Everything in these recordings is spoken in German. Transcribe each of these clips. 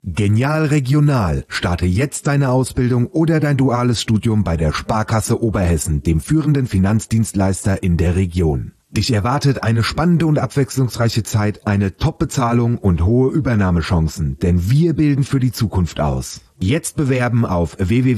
Genial Regional. Starte jetzt deine Ausbildung oder dein duales Studium bei der Sparkasse Oberhessen, dem führenden Finanzdienstleister in der Region. Dich erwartet eine spannende und abwechslungsreiche Zeit, eine Top-Bezahlung und hohe Übernahmechancen, denn wir bilden für die Zukunft aus. Jetzt bewerben auf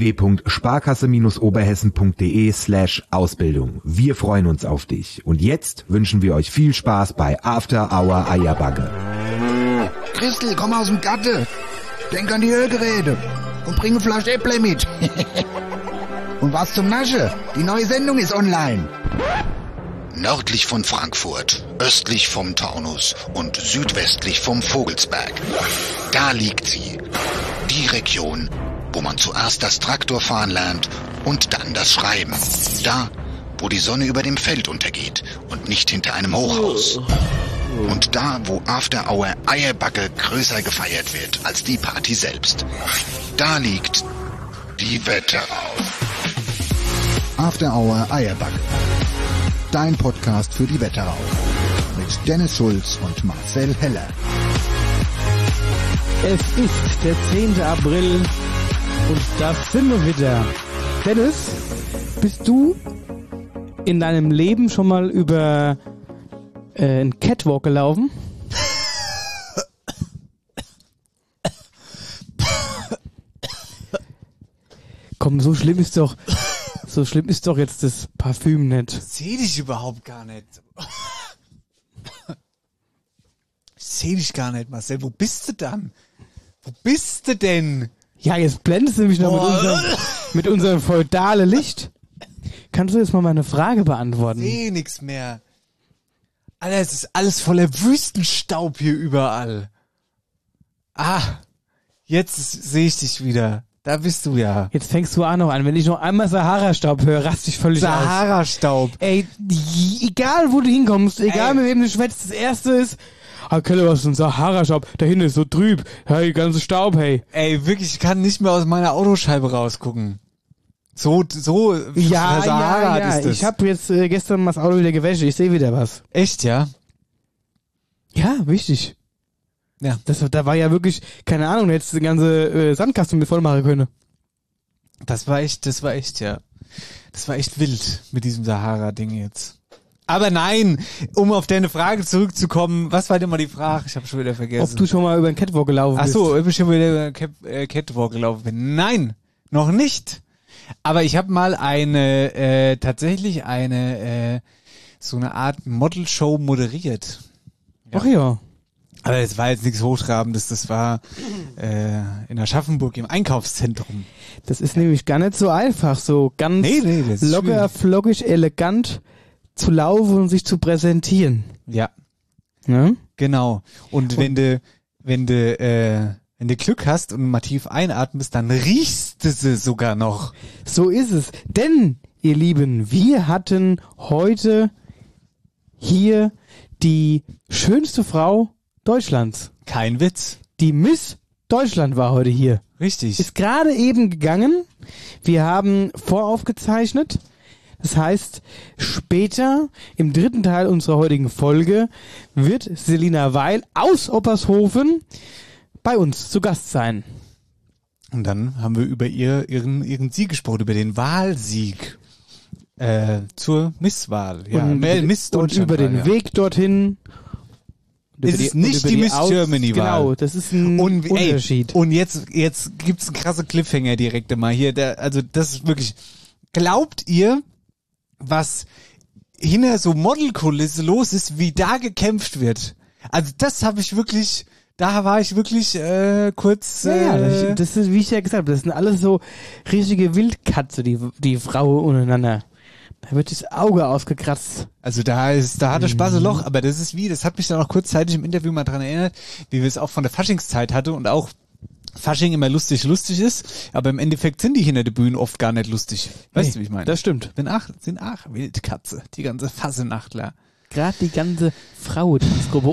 www.sparkasse-oberhessen.de/Ausbildung. Wir freuen uns auf dich. Und jetzt wünschen wir euch viel Spaß bei After Hour Eierbagge. Christel, komm aus dem Gatte. Denk an die Hörgeräte und bring eine Flasche Äpple mit. Und was zum Nasche? Die neue Sendung ist online. Nördlich von Frankfurt, östlich vom Taunus und südwestlich vom Vogelsberg. Da liegt sie. Die Region, wo man zuerst das Traktorfahren lernt und dann das Schreiben. Da, wo die Sonne über dem Feld untergeht und nicht hinter einem Hochhaus. Und da, wo After Hour Eierbagge größer gefeiert wird als die Party selbst. Da liegt die Wetterau. After Hour Eierbagge. Dein Podcast für die Wetterau. Mit Dennis Schulz und Marcel Heller. Es ist der 10. April und da sind wir wieder. Dennis, bist du in deinem Leben schon mal über einen Catwalk gelaufen? Komm, so schlimm ist doch jetzt das Parfüm nicht. Ich seh dich überhaupt gar nicht. Ich seh dich gar nicht, Marcel. Wo bist du dann? Wo bist du denn? Ja, jetzt blendest du mich noch mit unserem feudalen Licht. Kannst du jetzt mal meine Frage beantworten? Ich seh nix mehr. Alter, es ist alles voller Wüstenstaub hier überall. Ah, jetzt sehe ich dich wieder. Da bist du ja. Jetzt fängst du auch noch an. Wenn ich noch einmal Sahara-Staub höre, raste ich völlig aus. Sahara-Staub. Ey, egal wo du hinkommst, egal mit wem du schwätzt, das erste ist, Keller, was ist ein Sahara-Staub? Da hinten ist so trüb. Hey, ganze Staub, hey. Ey, wirklich, ich kann nicht mehr aus meiner Autoscheibe rausgucken. So ja. ist das. Ich habe jetzt gestern mal das Auto wieder gewäscht. Ich sehe wieder was. Echt, ja? Ja, wichtig. Ja. Da war ja wirklich, keine Ahnung, jetzt den ganze Sandkasten mit voll machen können. Das war echt, ja. Das war echt wild mit diesem Sahara-Ding jetzt. Aber nein, um auf deine Frage zurückzukommen, was war denn mal die Frage? Ich habe schon wieder vergessen. Ob du schon mal über den Catwalk gelaufen bist? Ach so, ob ich schon mal über den Catwalk gelaufen bin. Nein, noch nicht. Aber ich habe mal tatsächlich so eine Art Model-Show moderiert. Ja. Ach ja. Aber das war jetzt nichts Hochtrabendes, das war in Aschaffenburg im Einkaufszentrum. Das ist nämlich gar nicht so einfach, so ganz locker, flockig, elegant zu laufen und sich zu präsentieren. Ja. Ne? Genau. Und wenn du Glück hast und mal tief einatmest, dann riechst du sie sogar noch. So ist es. Denn, ihr Lieben, wir hatten heute hier die schönste Frau Deutschlands. Kein Witz. Die Miss Deutschland war heute hier. Richtig. Ist gerade eben gegangen. Wir haben voraufgezeichnet. Das heißt, später, im 3. Teil unserer heutigen Folge, wird Selina Weil aus Oppershofen bei uns zu Gast sein. Und dann haben wir über ihren Sieg gesprochen, über den Wahlsieg zur Misswahl. Ja, Miss Deutschland. Und über den Weg dorthin. Es ist nicht die Miss Germany-Wahl. Genau, das ist ein Unterschied. Und jetzt gibt's einen krassen Cliffhanger direkt mal hier. Also das ist wirklich... Glaubt ihr, was hinter so Modelkulisse los ist, wie da gekämpft wird? Also das habe ich wirklich... Da war ich wirklich kurz... das ist, wie ich ja gesagt habe, das sind alles so riesige Wildkatze, die Frauen untereinander. Da wird das Auge ausgekratzt. Also da hat der Spaß ein Loch, aber das hat mich dann auch kurzzeitig im Interview mal dran erinnert, wie wir es auch von der Faschingszeit hatten und auch Fasching immer lustig ist, aber im Endeffekt sind die hinter der Bühne oft gar nicht lustig. Weißt du, wie ich meine? Das stimmt. Sind Wildkatze, die ganze Fassenachtler. Gerade die ganze Frauentanzgruppe.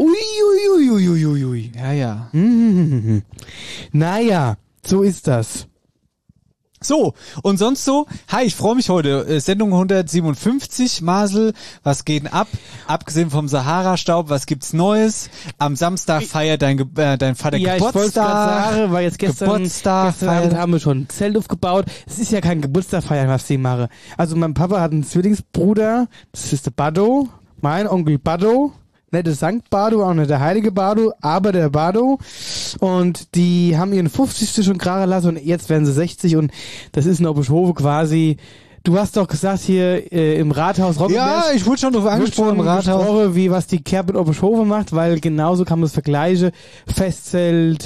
Ui. Ja. Naja, so ist das. So, und sonst so, hi, ich freue mich heute, Sendung 157, Marcel, was geht denn ab? Abgesehen vom Sahara-Staub, was gibt's Neues? Am Samstag feiert dein Vater Ja, ich wollte Geburtstag. gerade sagen, weil jetzt gestern Abend haben wir schon ein Zelt aufgebaut. Es ist ja kein Geburtstag feiern, was ich mache. Also mein Papa hat einen Zwillingsbruder, das ist der Bado, mein Onkel Bado. Nicht der Sankt Bardo, auch nicht der heilige Bardo, aber der Bardo. Und die haben ihren 50. schon gerade lassen und jetzt werden sie 60 und das ist in Obischhofe quasi. Du hast doch gesagt hier im Rathaus Roggenberg. Ja, ich wurde schon drauf angesprochen im Rathaus. Gesprochen, wie was die Kerb in Obischhofe macht, weil genauso kann man es vergleichen. Festzelt,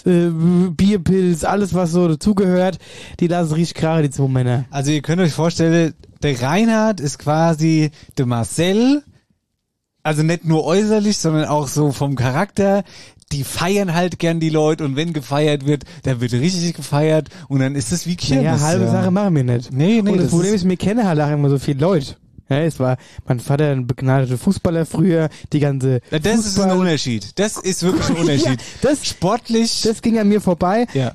Bierpilz, alles was so dazugehört. Die lassen richtig gerade, die zwei Männer. Also ihr könnt euch vorstellen, der Reinhard ist quasi der Marcel. Also nicht nur äußerlich, sondern auch so vom Charakter. Die feiern halt gern die Leute und wenn gefeiert wird, dann wird richtig gefeiert und dann ist es wie Kirmes. Ja, halbe Sache machen wir nicht. Nee, und das Problem ist, wir kennen halt auch immer so viele Leute. Ja, es war mein Vater ein begnadeter Fußballer früher, die ganze Das ist ein Unterschied. Das ist wirklich ein Unterschied. Ja, sportlich. Das ging an mir vorbei. Ja.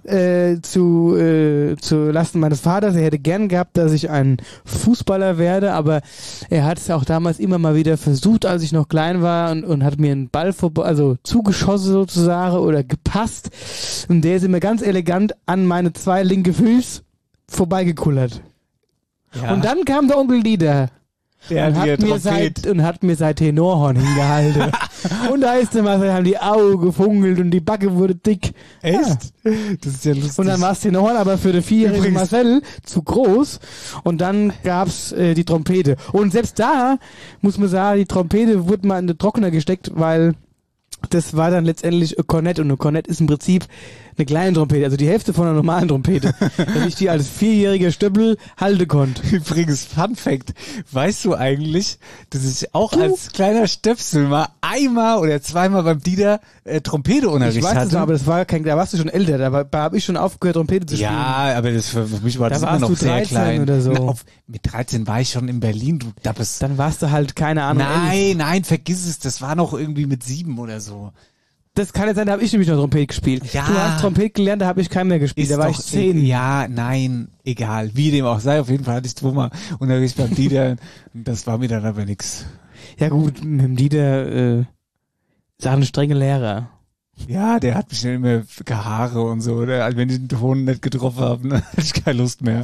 Zu Lasten meines Vaters. Er hätte gern gehabt, dass ich ein Fußballer werde, aber er hat es auch damals immer mal wieder versucht, als ich noch klein war und hat mir einen Ball zugeschossen sozusagen oder gepasst. Und der ist immer ganz elegant an meine zwei linke Füße vorbeigekullert. Ja. Und dann kam der Onkel Dieter. Und hat mir sein Tenorhorn hingehalten. Und da ist immer, haben die Augen gefungelt und die Backe wurde dick. Echt? Ja. Das ist ja lustig. Und dann war das Tenorhorn aber für den 4-jährigen Marcel zu groß. Und dann gab's die Trompete. Und selbst da, muss man sagen, die Trompete wurde mal in den Trockner gesteckt, weil das war dann letztendlich ein Kornett. Und ein Kornett ist im Prinzip eine kleine Trompete, also die Hälfte von einer normalen Trompete, wenn ich die als 4-jähriger Stöppel halten konnte. Übrigens, Fun Fact, weißt du eigentlich, dass ich auch als kleiner Stöpsel mal einmal oder zweimal beim Dieter Trompeteunterricht hatte? Ich weiß es, aber das war da warst du schon älter, da habe ich schon aufgehört, Trompete zu spielen. Ja, aber das für mich war das immer noch sehr klein. Oder so. Mit 13 war ich schon in Berlin, du Dappes. Dann warst du halt, keine Ahnung. Nein, vergiss es, das war noch irgendwie mit 7 oder so. Das kann jetzt sein, da habe ich nämlich noch Trompete gespielt. Ja. Du hast Trompete gelernt, da habe ich keinen mehr gespielt, da war ich 10. Ja, nein, egal, wie dem auch sei, auf jeden Fall hatte ich zweimal Unterricht beim Dieter und das war mir dann aber nix. Ja gut, mit dem Dieter ist auch ein strenger Lehrer. Ja, der hat mich dann immer Haare und so, oder? Also wenn ich den Ton nicht getroffen habe, dann hatte ich keine Lust mehr.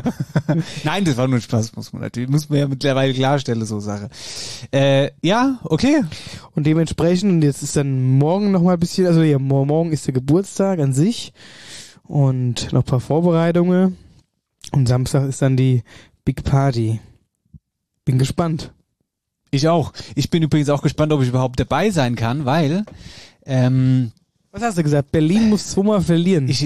Nein, das war nur Spaß, muss man ja mittlerweile klarstellen, so Sache. Ja, okay. Und dementsprechend, und jetzt ist dann morgen noch mal ein bisschen, also ja, morgen ist der Geburtstag an sich und noch ein paar Vorbereitungen und Samstag ist dann die Big Party. Bin gespannt. Ich auch. Ich bin übrigens auch gespannt, ob ich überhaupt dabei sein kann, weil was hast du gesagt? Berlin muss zweimal verlieren. Ich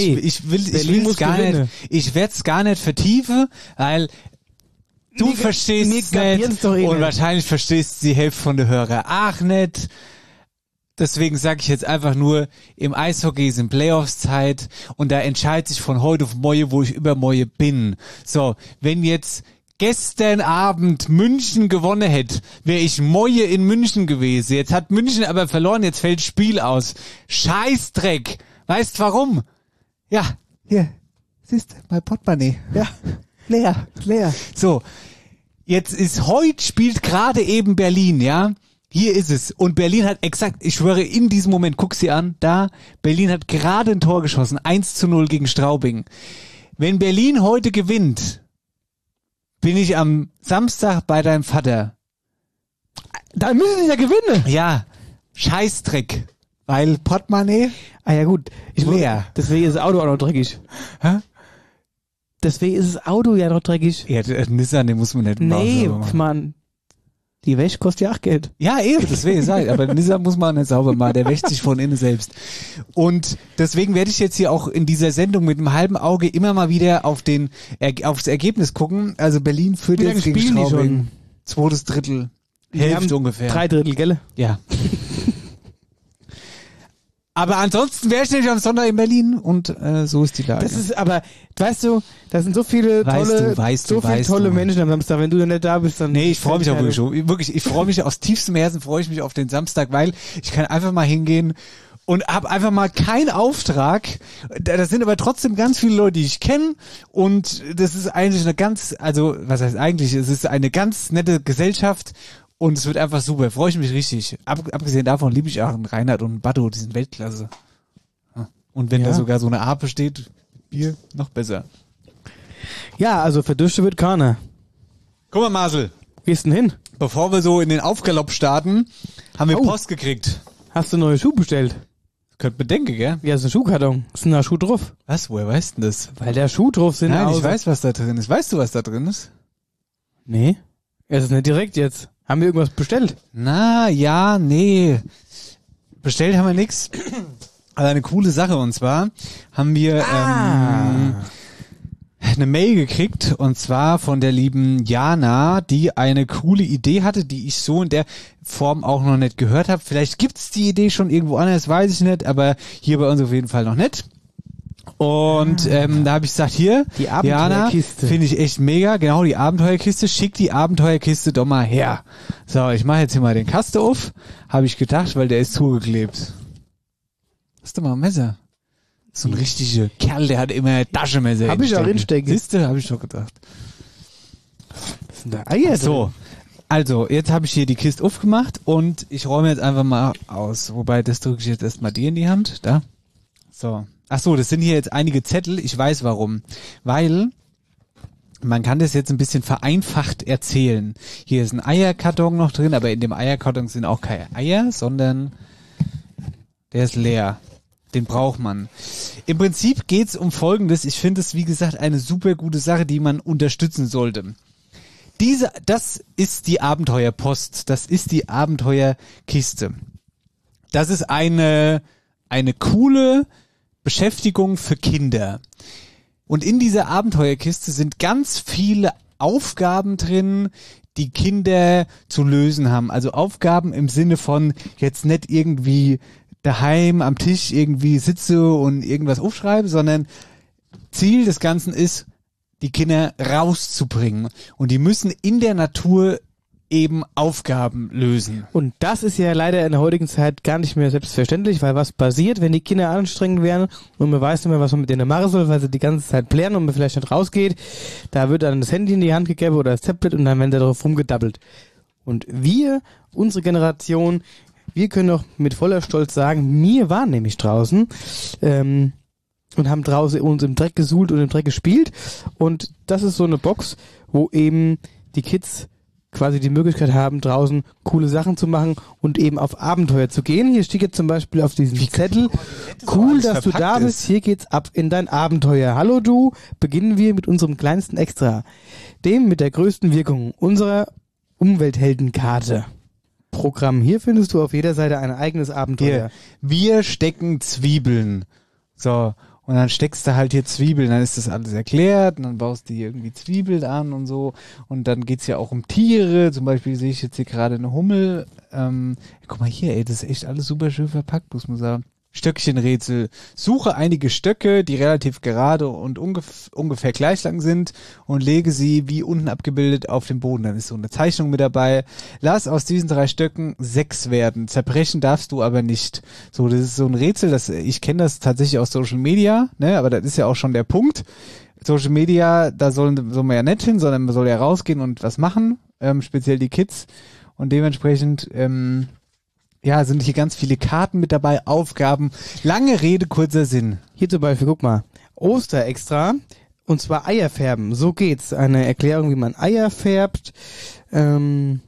werde es gar nicht vertiefen, weil du verstehst es nicht und wahrscheinlich verstehst die Hälfte von der Hörer auch nicht. Deswegen sage ich jetzt einfach nur, im Eishockey ist in Playoffs-Zeit und da entscheidet sich von heute auf morgen, wo ich übermorgen bin. So, wenn jetzt gestern Abend München gewonnen hätte, wäre ich Moje in München gewesen. Jetzt hat München aber verloren, jetzt fällt das Spiel aus. Scheißdreck. Weißt warum? Ja, hier, siehst du, mein Portemonnaie. Ja, leer. So, jetzt ist heute spielt gerade eben Berlin, ja? Hier ist es. Und Berlin hat exakt, ich schwöre, in diesem Moment, guck sie an, da, Berlin hat gerade ein Tor geschossen, 1:0 gegen Straubing. Wenn Berlin heute gewinnt, bin ich am Samstag bei deinem Vater. Dann müssen sie ja gewinnen. Ja, Scheißdreck. Weil Portemonnaie? Ah ja gut. Leer. Deswegen ist das Auto auch noch dreckig. Hä? Deswegen ist das Auto ja noch dreckig. Ja, der Nissan, den muss man nicht machen. Nee, Mann. Die Wäsche kostet ja auch Geld. Ja, eben, deswegen sag ich. Aber den Nissan muss man nicht sauber machen. Der wäscht sich von innen selbst. Und deswegen werde ich jetzt hier auch in dieser Sendung mit einem halben Auge immer mal wieder aufs Ergebnis gucken. Also Berlin führt jetzt gegen Straubing. 2. Drittel. Hälfte ungefähr. 3 Drittel, gell? Ja. Aber ansonsten wäre ich nämlich am Sonntag in Berlin und so ist die Lage. Das ist aber, weißt du, da sind so viele tolle Menschen am Samstag. Wenn du dann nicht da bist, dann... Nee, ich freue mich auch wirklich schon. Wirklich, ich freue mich aus tiefstem Herzen, freue ich mich auf den Samstag, weil ich kann einfach mal hingehen und habe einfach mal keinen Auftrag. Das sind aber trotzdem ganz viele Leute, die ich kenne und das ist eigentlich was heißt eigentlich, es ist eine ganz nette Gesellschaft und es wird einfach super, freue ich mich richtig. Abgesehen davon liebe ich auch einen Reinhard und einen Baddo, die sind Weltklasse. Und wenn da sogar so eine Ape steht, Bier, noch besser. Ja, also verdüstet wird keiner. Guck mal, Marcel. Wo gehst du denn hin? Bevor wir so in den Aufgalopp starten, haben wir Post gekriegt. Hast du neue Schuhe bestellt? Könnt bedenken, gell? Ja, ist ein Schuhkarton. Ist ein Schuh drauf? Was? Woher weißt du das? Weil da Schuh drauf sind. Nein, ich weiß, was da drin ist. Weißt du, was da drin ist? Nee. Es ist nicht direkt jetzt. Haben wir irgendwas bestellt? Na, ja, nee. Bestellt haben wir nix. Aber eine coole Sache, und zwar haben wir eine Mail gekriegt, und zwar von der lieben Jana, die eine coole Idee hatte, die ich so in der Form auch noch nicht gehört habe. Vielleicht gibt's die Idee schon irgendwo anders, weiß ich nicht, aber hier bei uns auf jeden Fall noch nicht. Und da habe ich gesagt, hier, die Abenteuerkiste. Jana, finde ich echt mega, genau, die Abenteuerkiste, schick die Abenteuerkiste doch mal her. So, ich mache jetzt hier mal den Kasten auf, habe ich gedacht, weil der ist zugeklebt. Hast du mal ein Messer? So ein richtiger Kerl, der hat immer Taschenmesser. Hab ich auch hinstecken. Siehste, habe ich doch gedacht. Was sind da Eier so, also, jetzt habe ich hier die Kiste aufgemacht und ich räume jetzt einfach mal aus. Wobei, das drücke ich jetzt erstmal dir in die Hand. Da. So. Ach so, das sind hier jetzt einige Zettel. Ich weiß warum. Weil man kann das jetzt ein bisschen vereinfacht erzählen. Hier ist ein Eierkarton noch drin, aber in dem Eierkarton sind auch keine Eier, sondern der ist leer. Den braucht man. Im Prinzip geht's um Folgendes. Ich finde es, wie gesagt, eine super gute Sache, die man unterstützen sollte. Das ist die Abenteuerpost. Das ist die Abenteuerkiste. Das ist eine coole Beschäftigung für Kinder. Und in dieser Abenteuerkiste sind ganz viele Aufgaben drin, die Kinder zu lösen haben. Also Aufgaben im Sinne von jetzt nicht irgendwie daheim am Tisch irgendwie sitze und irgendwas aufschreibe, sondern Ziel des Ganzen ist, die Kinder rauszubringen. Und die müssen in der Natur eben Aufgaben lösen. Und das ist ja leider in der heutigen Zeit gar nicht mehr selbstverständlich, weil was passiert, wenn die Kinder anstrengend werden und man weiß nicht mehr, was man mit denen machen soll, weil sie die ganze Zeit plären und man vielleicht nicht rausgeht, da wird dann das Handy in die Hand gegeben oder das Tablet und dann werden da drauf rumgedabbelt. Und wir, unsere Generation, wir können doch mit voller Stolz sagen, wir waren nämlich draußen und haben draußen uns im Dreck gesuhlt und im Dreck gespielt. Und das ist so eine Box, wo eben die Kids quasi die Möglichkeit haben, draußen coole Sachen zu machen und eben auf Abenteuer zu gehen. Hier steht jetzt zum Beispiel auf diesem Zettel, cool, dass du da bist, hier geht's ab in dein Abenteuer. Hallo du, beginnen wir mit unserem kleinsten Extra, dem mit der größten Wirkung, unserer Umweltheldenkarte. Programm. Hier findest du auf jeder Seite ein eigenes Abenteuer. Hier, wir stecken Zwiebeln. So, und dann steckst du halt hier Zwiebeln, dann ist das alles erklärt und dann baust du hier irgendwie Zwiebeln an und so. Und dann geht's ja auch um Tiere. Zum Beispiel sehe ich jetzt hier gerade eine Hummel. Guck mal hier, ey, das ist echt alles super schön verpackt, muss man sagen. Stöckchenrätsel. Suche einige Stöcke, die relativ gerade und ungefähr gleich lang sind und lege sie wie unten abgebildet auf den Boden. Dann ist so eine Zeichnung mit dabei. Lass aus diesen 3 Stöcken 6 werden. Zerbrechen darfst du aber nicht. So, das ist so ein Rätsel, ich kenne das tatsächlich aus Social Media, ne, aber das ist ja auch schon der Punkt. Social Media, da soll man ja nicht hin, sondern man soll ja rausgehen und was machen, speziell die Kids. Und dementsprechend, ja, sind hier ganz viele Karten mit dabei, Aufgaben, lange Rede, kurzer Sinn. Hier zum Beispiel, guck mal, Osterextra, und zwar Eier färben. So geht's. Eine Erklärung, wie man Eier färbt. Genau,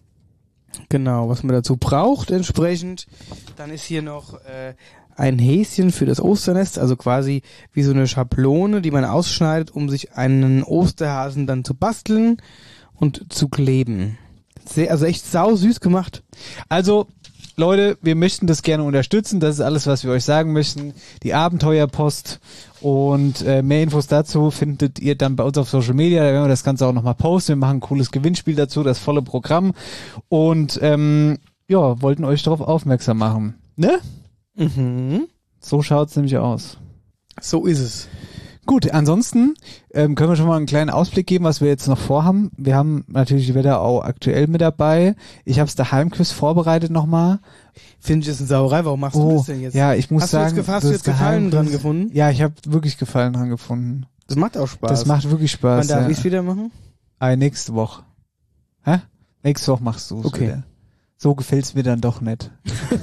was man dazu braucht entsprechend. Dann ist hier noch ein Häschen für das Osternest, also quasi wie so eine Schablone, die man ausschneidet, um sich einen Osterhasen dann zu basteln und zu kleben. Also echt sau süß gemacht. Also, Leute, wir möchten das gerne unterstützen. Das ist alles, was wir euch sagen möchten. Die Abenteuerpost und mehr Infos dazu findet ihr dann bei uns auf Social Media. Da werden wir das Ganze auch nochmal posten. Wir machen ein cooles Gewinnspiel dazu, das volle Programm. Und ja, wollten euch darauf aufmerksam machen. Ne? Mhm. So schaut's nämlich aus. So ist es. Gut, ansonsten können wir schon mal einen kleinen Ausblick geben, was wir jetzt noch vorhaben. Wir haben natürlich die Wetterau aktuell mit dabei. Ich habe es Daheimquiz vorbereitet nochmal. Finde ich das eine Sauerei. Warum machst du das denn jetzt? Ja, ich muss sagen, hast du jetzt Gefallen dran gefunden? Ja, ich habe wirklich Gefallen dran gefunden. Das macht auch Spaß. Das macht wirklich Spaß. Wann darf ich es wieder machen? Nächste Woche. Hä? Nächste Woche machst du es wieder. So gefällt's mir dann doch nicht.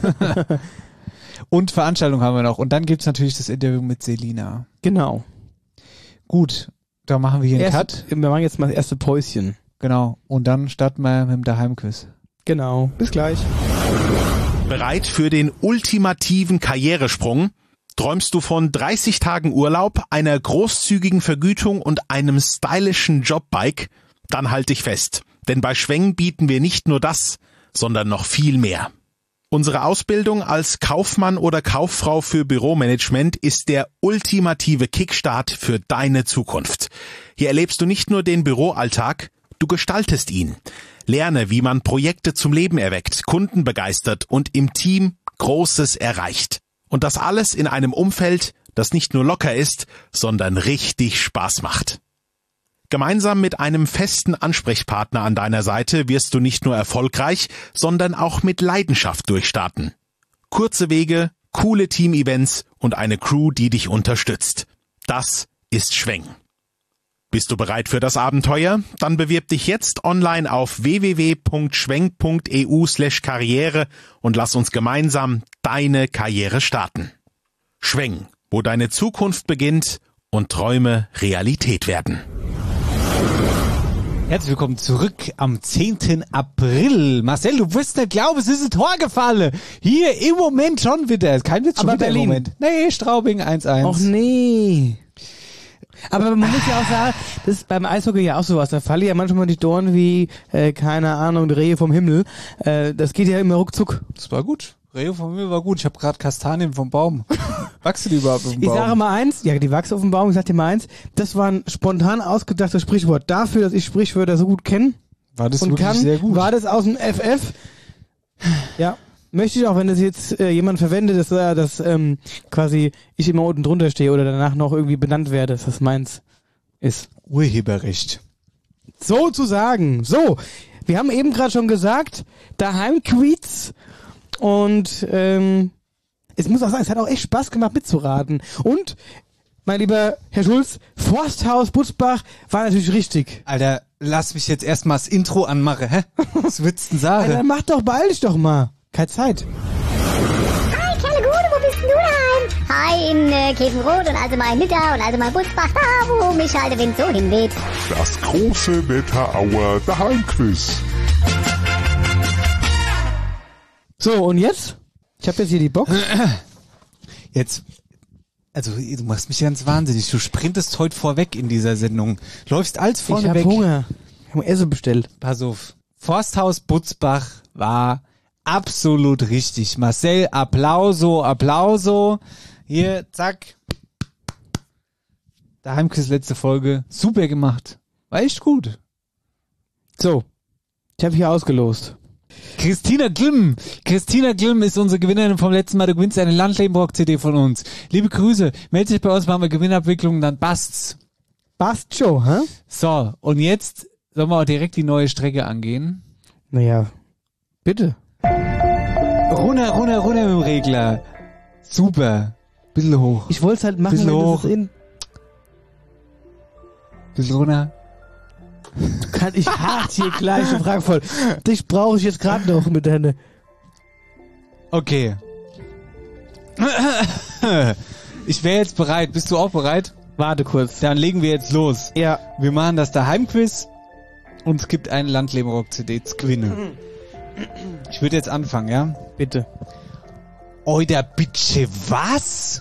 Und Veranstaltung haben wir noch. Und dann gibt's natürlich das Interview mit Selina. Genau. Gut, da machen wir hier einen Cut. Wir machen jetzt mal das erste Päuschen. Genau. Und dann starten wir mit dem Daheimquiz. Genau. Bis gleich. Bereit für den ultimativen Karrieresprung? Träumst du von 30 Tagen Urlaub, einer großzügigen Vergütung und einem stylischen Jobbike? Dann halt dich fest. Denn bei Schweng bieten wir nicht nur das, sondern noch viel mehr. Unsere Ausbildung als Kaufmann oder Kauffrau für Büromanagement ist der ultimative Kickstart für deine Zukunft. Hier erlebst du nicht nur den Büroalltag, du gestaltest ihn. Lerne, wie man Projekte zum Leben erweckt, Kunden begeistert und im Team Großes erreicht. Und das alles in einem Umfeld, das nicht nur locker ist, sondern richtig Spaß macht. Gemeinsam mit einem festen Ansprechpartner an deiner Seite wirst du nicht nur erfolgreich, sondern auch mit Leidenschaft durchstarten. Kurze Wege, coole Team-Events und eine Crew, die dich unterstützt. Das ist Schweng. Bist du bereit für das Abenteuer? Dann bewirb dich jetzt online auf www.schweng.eu/Karriere und lass uns gemeinsam deine Karriere starten. Schweng, wo deine Zukunft beginnt und Träume Realität werden. Herzlich willkommen zurück am 10. April. Marcel, du wirst nicht glauben, es ist ein Tor gefallen. Hier im Moment schon wieder. Kein Witz, schon Aber wieder Berlin. im Moment. Nee, Straubing 1-1. Och nee. Aber man muss ja auch sagen, das ist beim Eishockey ja auch sowas. Da fallen ja manchmal die Dornen wie, keine Ahnung, die Rehe vom Himmel. Das geht ja immer ruckzuck. Das war gut. Rehe vom Himmel war gut. Ich habe gerade Kastanien vom Baum. Wachsen die überhaupt auf dem Baum? Ich sage mal eins, ja, die wachsen auf dem Baum. Ich sag dir mal eins, das war ein spontan ausgedachtes Sprichwort. Dafür, dass ich Sprichwörter so gut kenne War das und wirklich kann, sehr gut. war das aus dem FF. Ja. Möchte ich auch, wenn das jetzt jemand verwendet, dass quasi ich immer unten drunter stehe oder danach noch irgendwie benannt werde, dass das meins ist. Urheberrecht. Sozusagen. So, wir haben eben gerade schon gesagt, Daheimquiz und es muss auch sagen, es hat auch echt Spaß gemacht mitzuraten. Und, mein lieber Herr Schulz, Forsthaus Butzbach war natürlich richtig. Alter, lass mich jetzt erstmal das Intro anmachen, hä? Was würdest du denn sagen? Alter, mach doch, beeil dich doch mal. Keine Zeit. Hi, Kerle Gude, wo bist denn du daheim? Hi, in Käfenrot und also mal in Nidda und also mal in Butzbach, da wo mich halt der Wind so hinweht. Das große Wetterauer Daheimquiz. So, und jetzt? Ich habe jetzt hier die Box. Jetzt, also du machst mich ganz wahnsinnig. Du sprintest heute vorweg in dieser Sendung. Läufst als vorne Ich habe weg. Hunger. Ich habe Essen bestellt. Pass auf. Forsthaus Butzbach war absolut richtig. Marcel, Applauso. Hier, zack. Daheimquiz letzte Folge. Super gemacht. War echt gut. So, ich habe hier ausgelost. Christina Glimm ist unsere Gewinnerin vom letzten Mal. Du gewinnst eine Landlebenrock-CD von uns. Liebe Grüße. Meld dich bei uns, machen wir Gewinnabwicklung, dann passt's. Passt schon, hä? So, und jetzt sollen wir auch direkt die neue Strecke angehen. Naja, bitte. Runter mit dem Regler. Super. Bisschen hoch. Ich wollte es halt machen, Bisschen wenn hoch. das in... Bisschen runter. Kann ich hart hier gleich eine Frage voll. Dich brauche ich jetzt gerade noch mit deiner... Okay. Ich wäre jetzt bereit. Bist du auch bereit? Warte kurz. Dann legen wir jetzt los. Ja. Wir machen das Daheimquiz und es gibt eine Landlebenrock-CD zu gewinnen. Ich würde jetzt anfangen, ja? Bitte. Oida, bitte, was?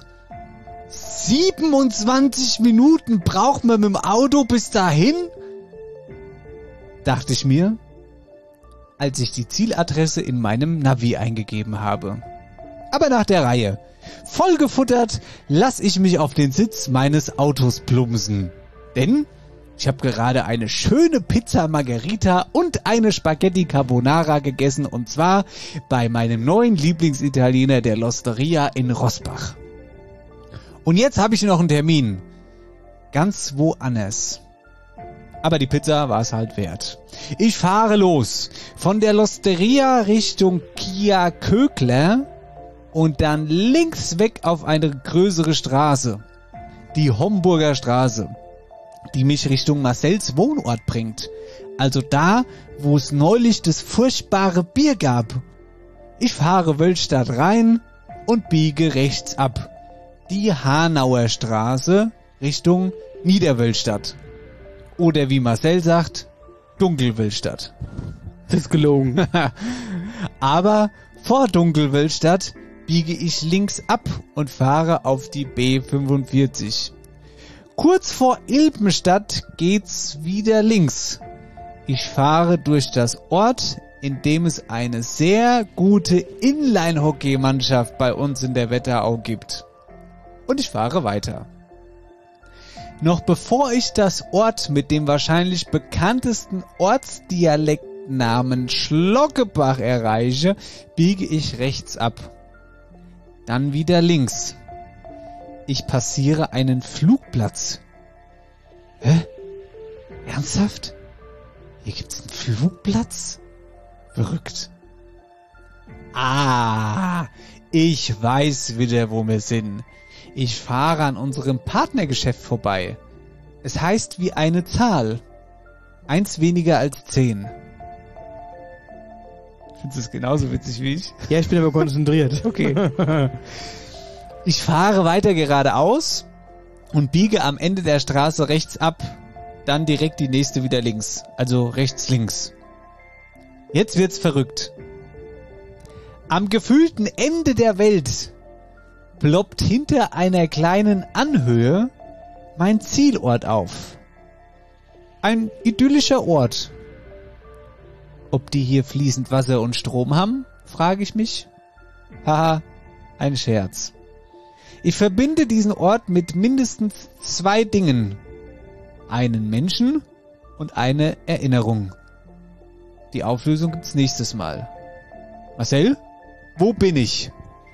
27 Minuten braucht man mit dem Auto bis dahin? Dachte ich mir, als ich die Zieladresse in meinem Navi eingegeben habe. Aber nach der Reihe. Vollgefuttert lasse ich mich auf den Sitz meines Autos plumpsen. Denn ich habe gerade eine schöne Pizza Margherita und eine Spaghetti Carbonara gegessen, und zwar bei meinem neuen Lieblingsitaliener, der L'Osteria in Rossbach. Und jetzt habe ich noch einen Termin Ganz woanders. Aber die Pizza war es halt wert. Ich fahre los. Von der Losteria Richtung Kia Kögler und dann links weg auf eine größere Straße. Die Homburger Straße, die mich Richtung Marcells Wohnort bringt. Also da, wo es neulich das furchtbare Bier gab. Ich fahre Wölstadt rein und biege rechts ab. Die Hanauer Straße Richtung Niederwölstadt. Oder wie Marcel sagt, Dunkelwölstadt. Das ist gelogen. Aber vor Dunkelwölstadt biege ich links ab und fahre auf die B45. Kurz vor Ilpenstadt geht's wieder links. Ich fahre durch das Ort, in dem es eine sehr gute Inline-Hockey-Mannschaft bei uns in der Wetterau gibt. Und ich fahre weiter. Noch bevor ich das Ort mit dem wahrscheinlich bekanntesten Ortsdialektnamen Schlockebach erreiche, biege ich rechts ab. Dann wieder links. Ich passiere einen Flugplatz. Hä? Ernsthaft? Hier gibt's einen Flugplatz? Verrückt. Ah, ich weiß wieder, wo wir sind. Ich fahre an unserem Partnergeschäft vorbei. Es heißt wie eine Zahl. 1 weniger als 10. Findest du es genauso witzig wie ich? Ja, ich bin aber konzentriert. Okay. Ich fahre weiter geradeaus und biege am Ende der Straße rechts ab. Dann direkt die nächste wieder links. Also rechts-links. Jetzt wird's verrückt. Am gefühlten Ende der Welt ploppt hinter einer kleinen Anhöhe mein Zielort auf. Ein idyllischer Ort. Ob die hier fließend Wasser und Strom haben, frage ich mich. Haha, ein Scherz. Ich verbinde diesen Ort mit mindestens 2 Dingen. Einen Menschen und eine Erinnerung. Die Auflösung gibt's nächstes Mal. Marcel, wo bin ich?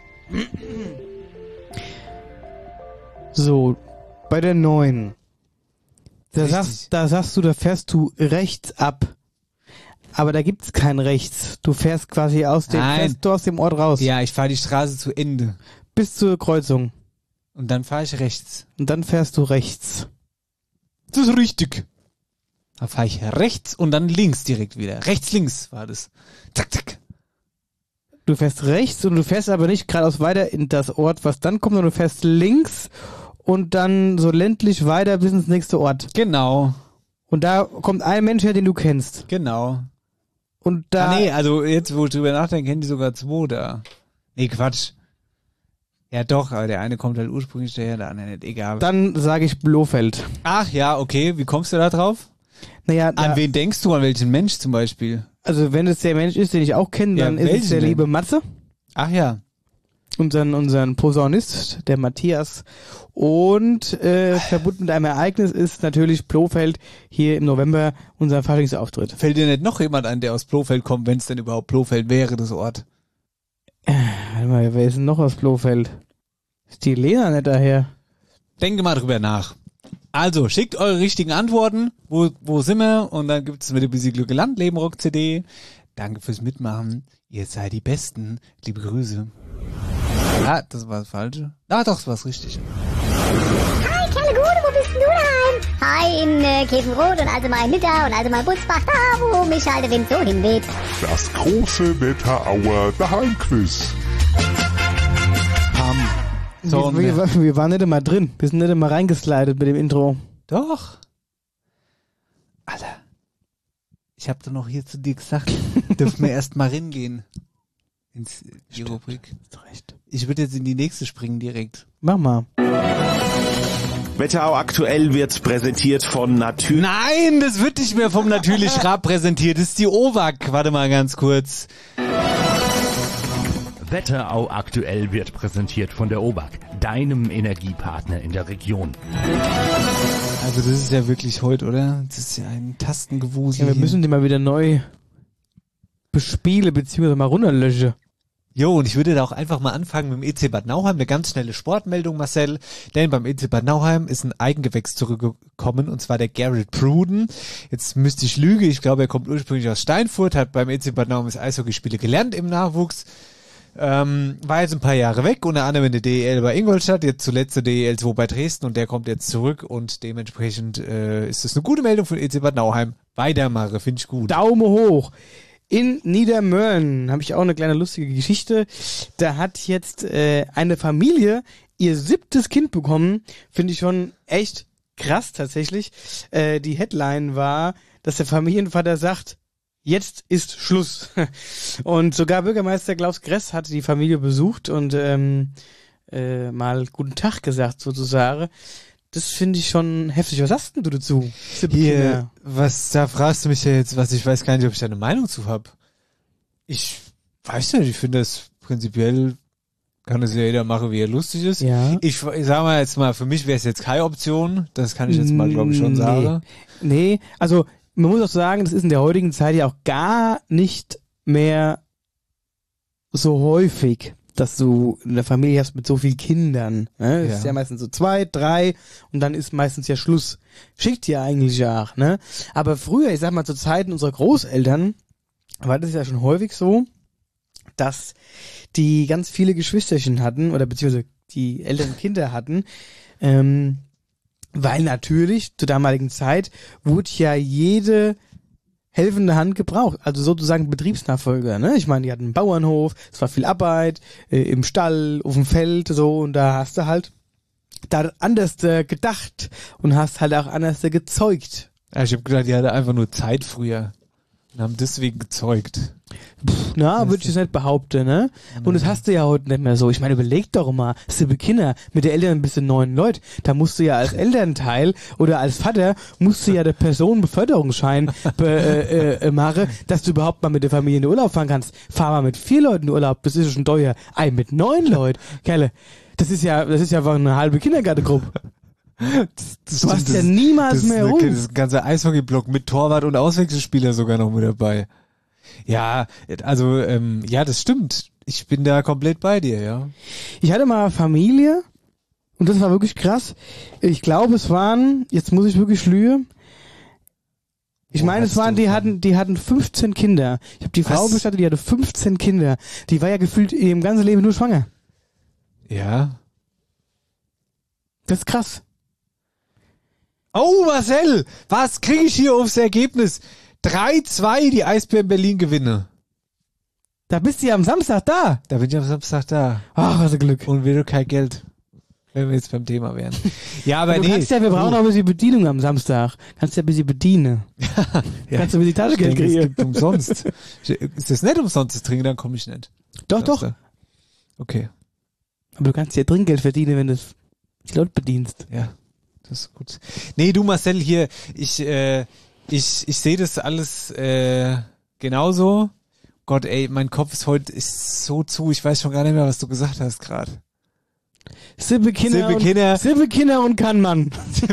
So, bei der 9. Da sagst du, da fährst du rechts ab. Aber da gibt's kein rechts. Du fährst quasi aus dem Ort raus. Ja, ich fahre die Straße zu Ende. Bis zur Kreuzung. Und dann fahre ich rechts. Und dann fährst du rechts. Das ist richtig. Da fahre ich rechts und dann links direkt wieder. Rechts, links war das. Zack, zack. Du fährst rechts und du fährst aber nicht geradeaus weiter in das Ort, was dann kommt, sondern du fährst links und dann so ländlich weiter bis ins nächste Ort. Genau. Und da kommt ein Mensch her, den du kennst. Genau. Und da... nee, also jetzt, wo ich drüber nachdenke, kennen die sogar 2 da. Nee, Quatsch. Ja doch, aber der eine kommt halt ursprünglich daher, der andere nicht. Egal. Dann sage ich Blofeld. Ach ja, okay. Wie kommst du da drauf? Naja, an wen denkst du? An welchen Mensch zum Beispiel? Also wenn es der Mensch ist, den ich auch kenne, dann ist es der liebe Matze. Ach ja. Unseren Posaunist, der Matthias. Und verbunden mit einem Ereignis ist natürlich Blofeld hier im November unser Faschingsauftritt. Fällt dir nicht noch jemand ein, der aus Blofeld kommt, wenn es denn überhaupt Blofeld wäre, das Ort? Warte mal, wer ist denn noch aus Blofeld? Ist die Lena nicht daher? Denke mal drüber nach. Also, schickt eure richtigen Antworten. Wo sind wir? Und dann gibt es mit ein bisschen Glück gelandet, Lebenrock-CD. Danke fürs Mitmachen. Ihr seid die Besten. Liebe Grüße. Ja, das war das Falsche. Ah, doch, das war das Richtige. Hi, Kerle Gude, wo bist denn du daheim? Hi, in Käfenrot und also mal in Nidda und also mal in Butzbach, da wo mich halt der Wind so hinweht. Das große Wetterauer Daheimquiz. So, wir waren nicht immer drin. Wir sind nicht immer reingeslidet mit dem Intro. Doch. Alter. Ich hab doch noch hier zu dir gesagt, dürfen wir erst mal reingehen. In die Rubrik. Recht. Ich würde jetzt in die nächste springen direkt. Mach mal. Wetterau aktuell wird präsentiert von Natürlich. Nein, das wird nicht mehr vom Natürlich Rap präsentiert. Das ist die OWAC. Warte mal ganz kurz. Wetterau aktuell wird präsentiert von der OWAC, deinem Energiepartner in der Region. Also das ist ja wirklich heute, oder? Das ist ja ein Tastengewusel. Ja, wir müssen die mal wieder neu bespielen, beziehungsweise mal runterlöschen. Jo, und ich würde da auch einfach mal anfangen mit dem EC Bad Nauheim. Eine ganz schnelle Sportmeldung, Marcel. Denn beim EC Bad Nauheim ist ein Eigengewächs zurückgekommen, und zwar der Garrett Pruden. Jetzt müsste ich lügen. Ich glaube, er kommt ursprünglich aus Steinfurt, hat beim EC Bad Nauheim das Eishockeyspiele gelernt im Nachwuchs. War jetzt ein paar Jahre weg, unter anderem in der DEL bei Ingolstadt, jetzt zuletzt der DEL 2 bei Dresden, und der kommt jetzt zurück, und dementsprechend ist das eine gute Meldung von EC Bad Nauheim. Weitermache, finde ich gut. Daumen hoch. In Niedermölln habe ich auch eine kleine lustige Geschichte. Da hat jetzt eine Familie ihr 7. Kind bekommen. Finde ich schon echt krass tatsächlich. Die Headline war, dass der Familienvater sagt, jetzt ist Schluss. Und sogar Bürgermeister Klaus Gress hat die Familie besucht und mal guten Tag gesagt sozusagen. Das finde ich schon heftig. Was sagst denn du dazu? Hier, da fragst du mich ja jetzt, ich weiß gar nicht, ob ich da eine Meinung zu habe. Ich weiß nicht, ich finde das prinzipiell, kann das ja jeder machen, wie er lustig ist. Ja. Ich sag mal jetzt mal, für mich wäre es jetzt keine Option. Das kann ich jetzt mal, glaube ich, schon sagen. Nee, also man muss auch sagen, das ist in der heutigen Zeit ja auch gar nicht mehr so häufig, dass du eine Familie hast mit so vielen Kindern. Ne? Das ist ja meistens so 2, 3 und dann ist meistens ja Schluss. Schickt ja eigentlich auch, ne? Aber früher, ich sag mal zu Zeiten unserer Großeltern, war das ja schon häufig so, dass die ganz viele Geschwisterchen hatten oder beziehungsweise die älteren Kinder hatten, weil natürlich zur damaligen Zeit wurde ja jede helfende Hand gebraucht, also sozusagen Betriebsnachfolger, ne? Ich meine, die hatten einen Bauernhof, es war viel Arbeit, im Stall, auf dem Feld, so, und da hast du halt da anders gedacht und hast halt auch anders gezeugt. Ja, ich habe gedacht, die hatte einfach nur Zeit früher und haben deswegen gezeugt. Na, würde ich jetzt nicht behaupten, ne? Und das hast du ja heute nicht mehr so. Ich meine, überleg doch mal, Sibylle Kinder, mit der Eltern bist du 9 Leute. Da musst du ja als Elternteil oder als Vater musst du ja den Personenbeförderungsschein machen, dass du überhaupt mal mit der Familie in den Urlaub fahren kannst. Fahr mal mit 4 Leuten in den Urlaub, das ist schon teuer. Mit 9 Leuten, Kerle, das ist ja einfach eine halbe Kindergartengruppe. Du hast ja niemals mehr rum. Das ist ein ganzer Eishockeyblock mit Torwart und Auswechselspieler sogar noch mit dabei. Ja, also, ja, das stimmt. Ich bin da komplett bei dir, ja. Ich hatte mal Familie und das war wirklich krass. Ich glaube, es waren, jetzt muss ich wirklich lügen, ich meine, es waren, die hatten 15 Kinder. Ich habe die Frau bestattet, die hatte 15 Kinder. Die war ja gefühlt in ihrem ganzen Leben nur schwanger. Ja. Das ist krass. Oh, Marcel, was kriege ich hier aufs Ergebnis? 3-2 die Eisbären Berlin gewinnen. Da bist du ja am Samstag da. Da bin ich am Samstag da. Ach, was ein Glück. Und wieder kein Geld. Wenn wir jetzt beim Thema wären. Ja, aber du kannst ja, wir brauchen auch ein bisschen Bedienung am Samstag. Kannst ja ein bisschen bedienen. Ja. Kannst du ein bisschen Taschengeld kriegen. Es gibt umsonst. Ist das nicht umsonst zu trinken, dann komme ich nicht. Doch. Okay. Aber du kannst ja Trinkgeld verdienen, wenn du die Leute bedienst. Ja, das ist gut. Nee, du Marcel, hier, ich sehe das alles genauso. Gott, ey, mein Kopf ist so zu, ich weiß schon gar nicht mehr, was du gesagt hast gerade. Sibylle Kinder und kann man.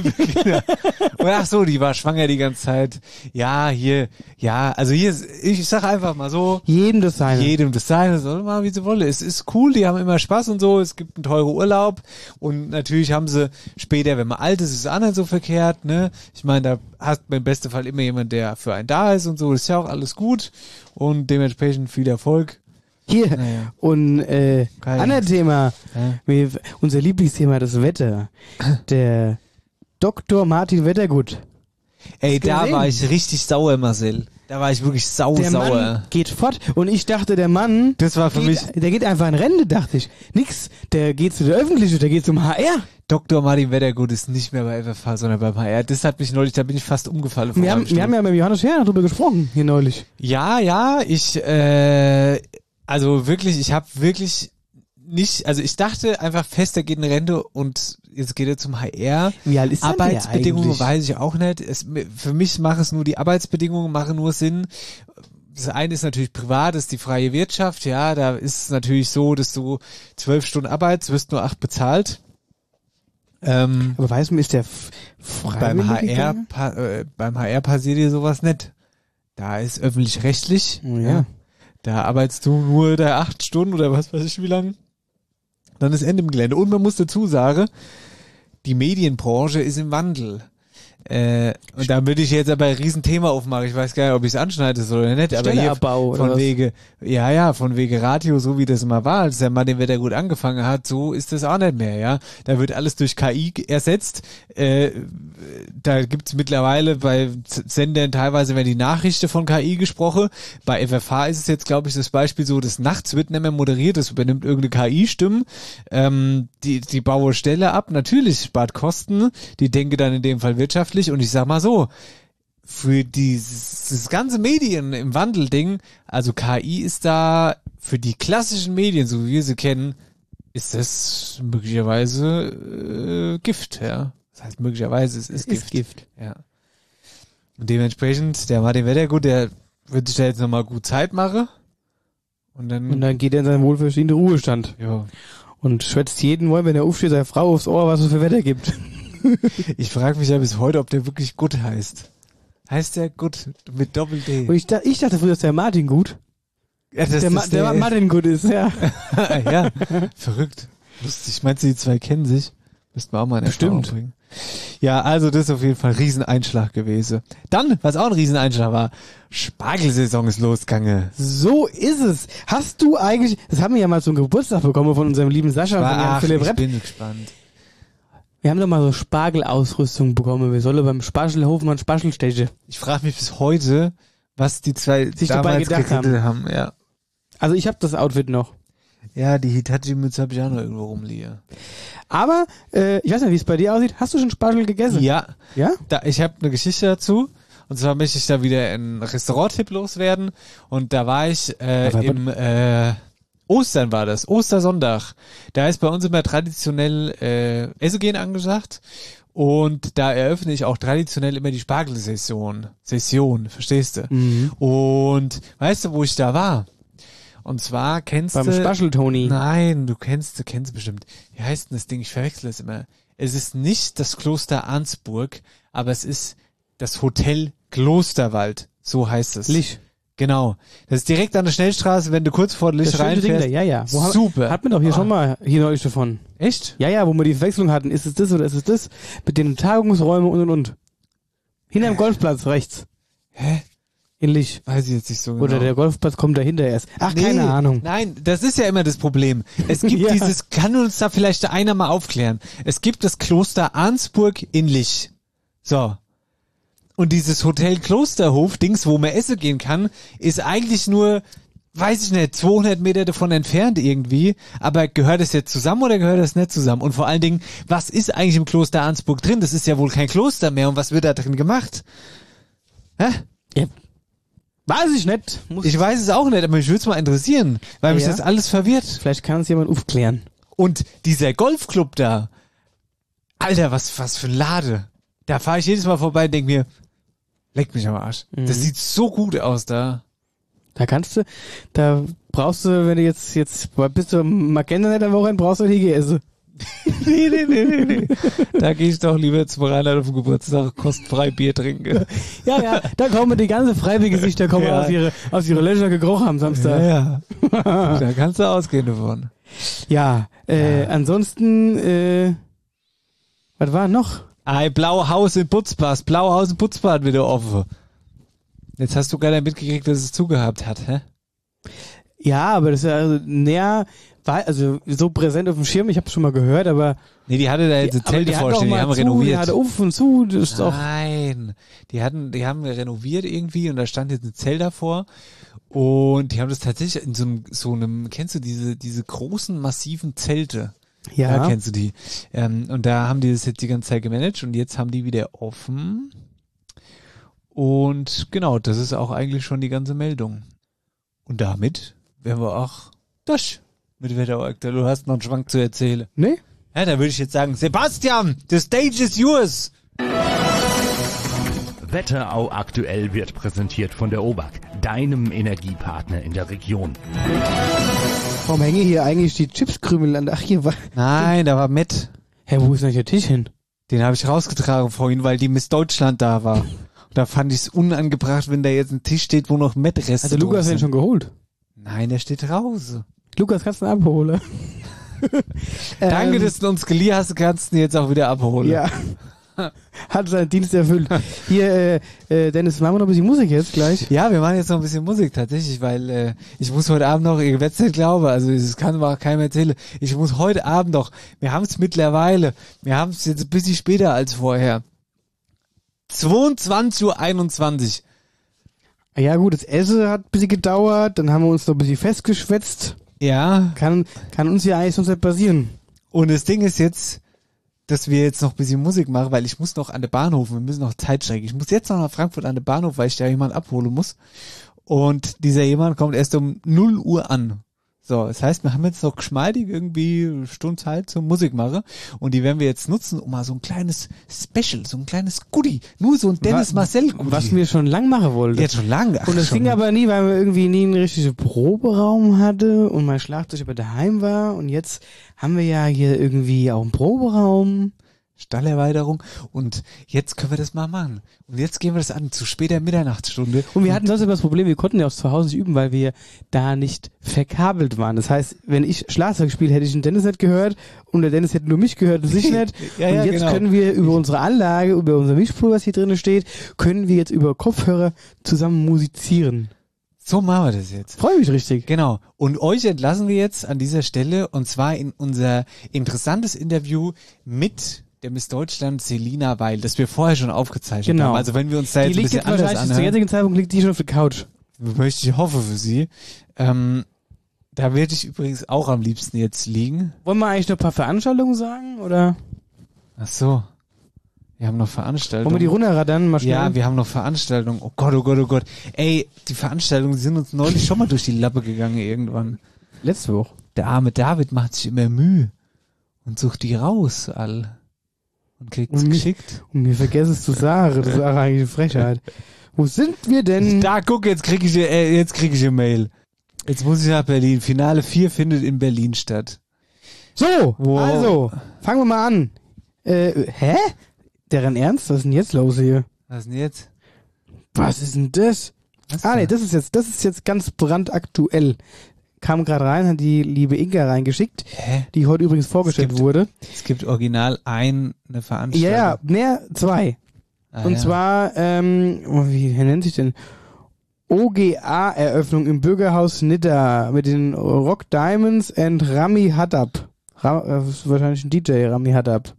Ach so, die war schwanger die ganze Zeit. Ja, also hier, ich sag einfach mal so. Jedem das Seine, soll mal wie sie wolle. Es ist cool, die haben immer Spaß und so, es gibt einen teuren Urlaub und natürlich haben sie später, wenn man alt ist, ist es auch nicht so verkehrt, ne? Ich meine, da hast du im besten Fall immer jemand, der für einen da ist und so, das ist ja auch alles gut und dementsprechend viel Erfolg. Hier, naja. Und anderes Thema, unser Lieblingsthema, das Wetter. Der Dr. Martin Wettergut. Ey, da war ich richtig sauer, Marcel. Da war ich wirklich sauer. Der Mann geht fort und ich dachte, der Mann, das war für mich, der geht einfach in Rente, dachte ich. Nix, der geht zu der Öffentlichen, der geht zum HR. Dr. Martin Wettergut ist nicht mehr bei FFH, sondern beim HR. Das hat mich neulich, da bin ich fast umgefallen. Wir haben ja mit Johannes Scherner drüber gesprochen, hier neulich. Ja, also wirklich, ich habe wirklich nicht, also ich dachte einfach fest, er geht in Rente und jetzt geht er zum HR. Wie alt ist denn Arbeitsbedingungen der weiß ich auch nicht. Für mich machen es nur die Arbeitsbedingungen, machen nur Sinn. Das eine ist natürlich privat, das ist die freie Wirtschaft. Ja, da ist es natürlich so, dass du 12 Stunden arbeitest, wirst nur 8 bezahlt. Aber weiß man, ist der freiwillig beim HR passiert dir sowas nicht. Da ist öffentlich-rechtlich. Oh, ja. Da arbeitest du nur da 8 Stunden oder was weiß ich wie lang. Dann ist Ende im Gelände. Und man muss dazu sagen, die Medienbranche ist im Wandel. Und da würde ich jetzt aber ein Riesenthema aufmachen. Ich weiß gar nicht, ob ich es anschneide oder nicht. Aber hier von wegen, von wegen Radio, so wie das immer war, als der Mann den Wetter gut angefangen hat, so ist das auch nicht mehr, ja. Da wird alles durch KI ersetzt. Da gibt's mittlerweile bei Sendern teilweise werden die Nachrichten von KI gesprochen. Bei FFH ist es jetzt, glaube ich, das Beispiel so, dass nachts wird nicht mehr moderiert, das übernimmt irgendeine KI-Stimme. Die baue Stelle ab. Natürlich spart Kosten. Die denke dann in dem Fall wirtschaftlich. Und ich sag mal so, für dieses ganze Medien im Wandel-Ding, also KI ist da für die klassischen Medien, so wie wir sie kennen, ist das möglicherweise Gift, ja. Das heißt möglicherweise, es ist Gift. Ja. Und dementsprechend, der Martin Wettergut, der wird sich da jetzt nochmal gut Zeit machen. Und dann geht er in seinen wohlverdienten Ruhestand. Ja. Und schwätzt jeden Mal, wenn er aufsteht, seine Frau aufs Ohr, was es für Wetter gibt. Ich frage mich ja bis heute, ob der wirklich Gut heißt. Heißt der Gut mit Doppel-D? Und ich dachte früher, dass der Martin Gut. Ja, der Martin Gut ist, ja. Ja, verrückt. Lustig. Meinst du, die zwei kennen sich? Müssten wir auch mal in Erfahrung bringen. Ja, also das ist auf jeden Fall ein Rieseneinschlag gewesen. Dann, was auch ein Rieseneinschlag war, Spargelsaison ist losgegangen. So ist es. Hast du eigentlich, das haben wir ja mal zum Geburtstag bekommen von unserem lieben Sascha und von Jan Philipp Repp. Ich bin gespannt. Wir haben doch mal so Spargelausrüstung bekommen. Wir sollen beim Spargelhofen mal einen Spargel stechen. Ich frage mich bis heute, was die zwei sich dabei gedacht haben. Ja. Also ich habe das Outfit noch. Ja, die Hitachi-Mütze habe ich auch noch irgendwo rumliegen. Aber, ich weiß nicht, wie es bei dir aussieht. Hast du schon Spargel gegessen? Ja. Ja? Ich habe eine Geschichte dazu. Und zwar möchte ich da wieder einen Restaurant-Tipp loswerden. Und da war ich im Ostern war das, Ostersonntag. Da ist bei uns immer traditionell Essen gehen angesagt. Und da eröffne ich auch traditionell immer die Spargelsession. Verstehst du? Mhm. Und weißt du, wo ich da war? Und zwar kennst du... Beim Spargel-Toni. Nein, du kennst bestimmt. Wie heißt denn das Ding? Ich verwechsel es immer. Es ist nicht das Kloster Arnsburg, aber es ist das Hotel Klosterwald. So heißt es. Lich. Genau. Das ist direkt an der Schnellstraße, wenn du kurz vor Lich reinfährst. Ja. Super. Hat man doch hier schon mal hier neulich davon. Echt? Ja, wo wir die Verwechslung hatten. Ist es das oder ist es das? Mit den Tagungsräumen und. Hinterm Golfplatz rechts. Hä? Ähnlich. Weiß ich jetzt nicht so genau. Oder der Golfplatz kommt dahinter erst. Ach, nee, keine Ahnung. Nein, das ist ja immer das Problem. Es gibt kann uns da vielleicht einer mal aufklären. Es gibt das Kloster Arnsburg in Lich. So. Und dieses Hotel Klosterhof-Dings, wo man essen gehen kann, ist eigentlich nur, weiß ich nicht, 200 Meter davon entfernt irgendwie. Aber gehört das jetzt zusammen oder gehört das nicht zusammen? Und vor allen Dingen, was ist eigentlich im Kloster Arnsburg drin? Das ist ja wohl kein Kloster mehr. Und was wird da drin gemacht? Hä? Ja. Weiß ich nicht. Ich weiß es auch nicht, aber mich würde es mal interessieren, weil mich das alles verwirrt. Vielleicht kann uns jemand aufklären. Und dieser Golfclub da, Alter, was für ein Lade. Da fahre ich jedes Mal vorbei und denke mir, leck mich am Arsch. Mhm. Das sieht so gut aus da. Da brauchst du, wenn du jetzt bist du Magenta nicht am Wochenende, brauchst du Hygiene. Nee. Da gehe ich doch lieber zum Rheinland auf den Geburtstag kostenfrei Bier trinken. Ja, da kommen die ganze Freiwillige-Gesichter aus ihre Löcher gekrochen am Samstag. Ja. Da kannst du ausgehen davon. Ja, ansonsten, was war noch? Blauhaus in Putzbad. Blauhaus in Putzbad wieder offen. Jetzt hast du gar nicht mitgekriegt, dass es zugehabt hat, hä? Ja, aber das ist ja näher, also so präsent auf dem Schirm, ich habe es schon mal gehört, aber... Nee, die hatte da jetzt eine Zelte vorstellen, die haben renoviert. Die hatte auf und zu, das ist Nein, die haben renoviert irgendwie und da stand jetzt ein Zelt davor und die haben das tatsächlich in so einem kennst du diese großen, massiven Zelte? Ja. Kennst du die? Und da haben die das jetzt die ganze Zeit gemanagt und jetzt haben die wieder offen und genau, das ist auch eigentlich schon die ganze Meldung. Und damit wären wir auch durch mit Wetterau. Du hast noch einen Schwank zu erzählen. Nee? Ja, da würde ich jetzt sagen, Sebastian, the stage is yours. Wetterau aktuell wird präsentiert von der OBAK, deinem Energiepartner in der Region. Warum hängen hier eigentlich die Chipskrümel an? Ach, hier war... Nein, da war Matt. Hä, wo ist denn der Tisch hin? Den habe ich rausgetragen vorhin, weil die Miss Deutschland da war. Und da fand ich es unangebracht, wenn da jetzt ein Tisch steht, wo noch Mettreste Also Lukas hat den schon geholt? Nein, der steht draußen. Lukas, kannst du ihn abholen? Danke, dass du uns geliehen hast, kannst du ihn jetzt auch wieder abholen. Ja. Hat seinen Dienst erfüllt. Hier, Dennis, machen wir noch ein bisschen Musik jetzt gleich? Ja, wir machen jetzt noch ein bisschen Musik tatsächlich, weil ich muss heute Abend noch, ihr werdet es nicht glauben, also das kann mir auch keinem erzählen, ich muss heute Abend noch, wir haben es mittlerweile, wir haben es jetzt ein bisschen später als vorher, 22:21 Uhr. Ja gut, das Essen hat ein bisschen gedauert, dann haben wir uns noch ein bisschen festgeschwätzt. Ja. Kann uns ja eigentlich sonst nicht passieren. Und das Ding ist jetzt, dass wir jetzt noch ein bisschen Musik machen, weil ich muss noch an den Bahnhof, wir müssen noch Zeit strecken. Ich muss jetzt noch nach Frankfurt an den Bahnhof, weil ich da jemanden abholen muss. Und dieser jemand kommt erst um 0 Uhr an. So, das heißt, wir haben jetzt noch geschmeidig irgendwie eine Stunde Zeit zum Musik machen. Und die werden wir jetzt nutzen, um mal so ein kleines Special, so ein kleines Goodie, nur so ein Dennis Marcel Goodie. Was wir schon lang machen wollten. Jetzt schon lange. Und das ging aber nie, weil wir irgendwie nie einen richtigen Proberaum hatte und mein Schlagzeug aber daheim war. Und jetzt haben wir ja hier irgendwie auch einen Proberaum. Stallerweiterung. Und jetzt können wir das mal machen. Und jetzt gehen wir das an, zu später Mitternachtsstunde. Und wir hatten sonst immer das Problem, wir konnten ja auch zu Hause nicht üben, weil wir da nicht verkabelt waren. Das heißt, wenn ich Schlagzeug spiele, hätte ich den Dennis nicht gehört und der Dennis hätte nur mich gehört und sich nicht. Ja, und jetzt können wir über unsere Anlage, über unser Mischpult, was hier drin steht, können wir jetzt über Kopfhörer zusammen musizieren. So machen wir das jetzt. Freue mich richtig. Genau. Und euch entlassen wir jetzt an dieser Stelle und zwar in unser interessantes Interview mit der Miss Deutschland Selina Weil, das wir vorher schon aufgezeichnet haben. Also wenn wir uns da jetzt ein bisschen anders anhören. Zum jetzigen Zeitpunkt liegt die schon auf der Couch. Möchte ich hoffe für sie. Da werde ich übrigens auch am liebsten jetzt liegen. Wollen wir eigentlich noch ein paar Veranstaltungen sagen, oder? Ach so. Wir haben noch Veranstaltungen. Wollen wir die runterradern? Mal schnell? Ja, wir haben noch Veranstaltungen. Oh Gott, oh Gott, oh Gott. Ey, die Veranstaltungen sind uns neulich schon mal durch die Lappe gegangen irgendwann. Letzte Woche. Der arme David macht sich immer Mühe und sucht die raus, all. Und kriegt's geschickt. Und mir vergessen es zu sagen. Das ist auch eigentlich eine Frechheit. Wo sind wir denn? Da, guck, jetzt krieg ich eine Mail. Jetzt muss ich nach Berlin. Finale 4 findet in Berlin statt. So, wow. Also, fangen wir mal an. Hä? Deren Ernst? Was ist denn jetzt los hier? Was ist denn jetzt? Was ist denn das? Nee, das ist jetzt ganz brandaktuell. Kam gerade rein, hat die liebe Inga reingeschickt, die heute übrigens vorgestellt wurde. Es gibt original eine Veranstaltung. Ja, mehr 2. Und zwar, wie nennt sich denn? OGA-Eröffnung im Bürgerhaus Nidda mit den Rock Diamonds and Rami Haddab. Wahrscheinlich ein DJ, Rami Haddab.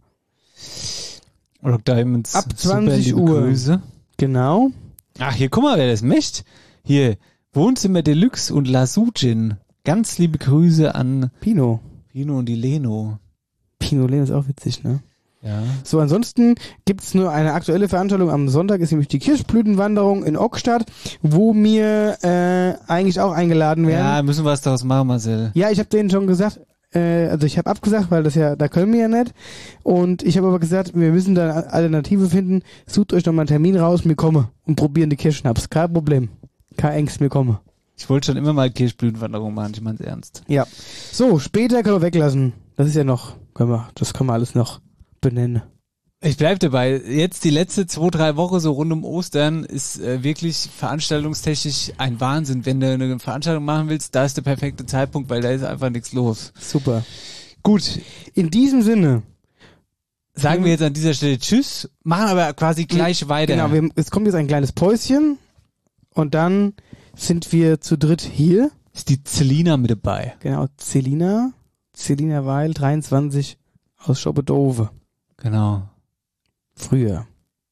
Rock Diamonds. Ab 20 Uhr. Grüße. Genau. Ach, hier, guck mal, wer das möchte. Hier, Wohnzimmer Deluxe und La Sujin. Ganz liebe Grüße an Pino und die Leno. Pino Leno ist auch witzig, ne? Ja. So, ansonsten gibt's nur eine aktuelle Veranstaltung. Am Sonntag ist nämlich die Kirschblütenwanderung in Ockstadt, wo wir eigentlich auch eingeladen werden. Ja, müssen wir was daraus machen, Marcel. Ja, ich habe denen schon gesagt, also ich habe abgesagt, weil da können wir ja nicht. Und ich habe aber gesagt, wir müssen da eine Alternative finden. Sucht euch noch mal einen Termin raus, wir kommen und probieren die Kirschschnaps. Kein Problem. Kein Ängst, wir kommen. Ich wollte schon immer mal Kirschblütenwanderung machen, ich mein's ernst. Ja. So, später können wir weglassen. Das ist ja noch, das können wir alles noch benennen. Ich bleib dabei. Jetzt die letzte 2-3 Wochen so rund um Ostern ist wirklich veranstaltungstechnisch ein Wahnsinn. Wenn du eine Veranstaltung machen willst, da ist der perfekte Zeitpunkt, weil da ist einfach nichts los. Super. Gut. In diesem Sinne sagen wir jetzt an dieser Stelle Tschüss, machen aber quasi gleich weiter. Genau, es kommt jetzt ein kleines Päuschen und dann sind wir zu dritt hier. Ist die Selina mit dabei. Genau, Selina Weil, 23 aus Schoppedove. Genau. Früher.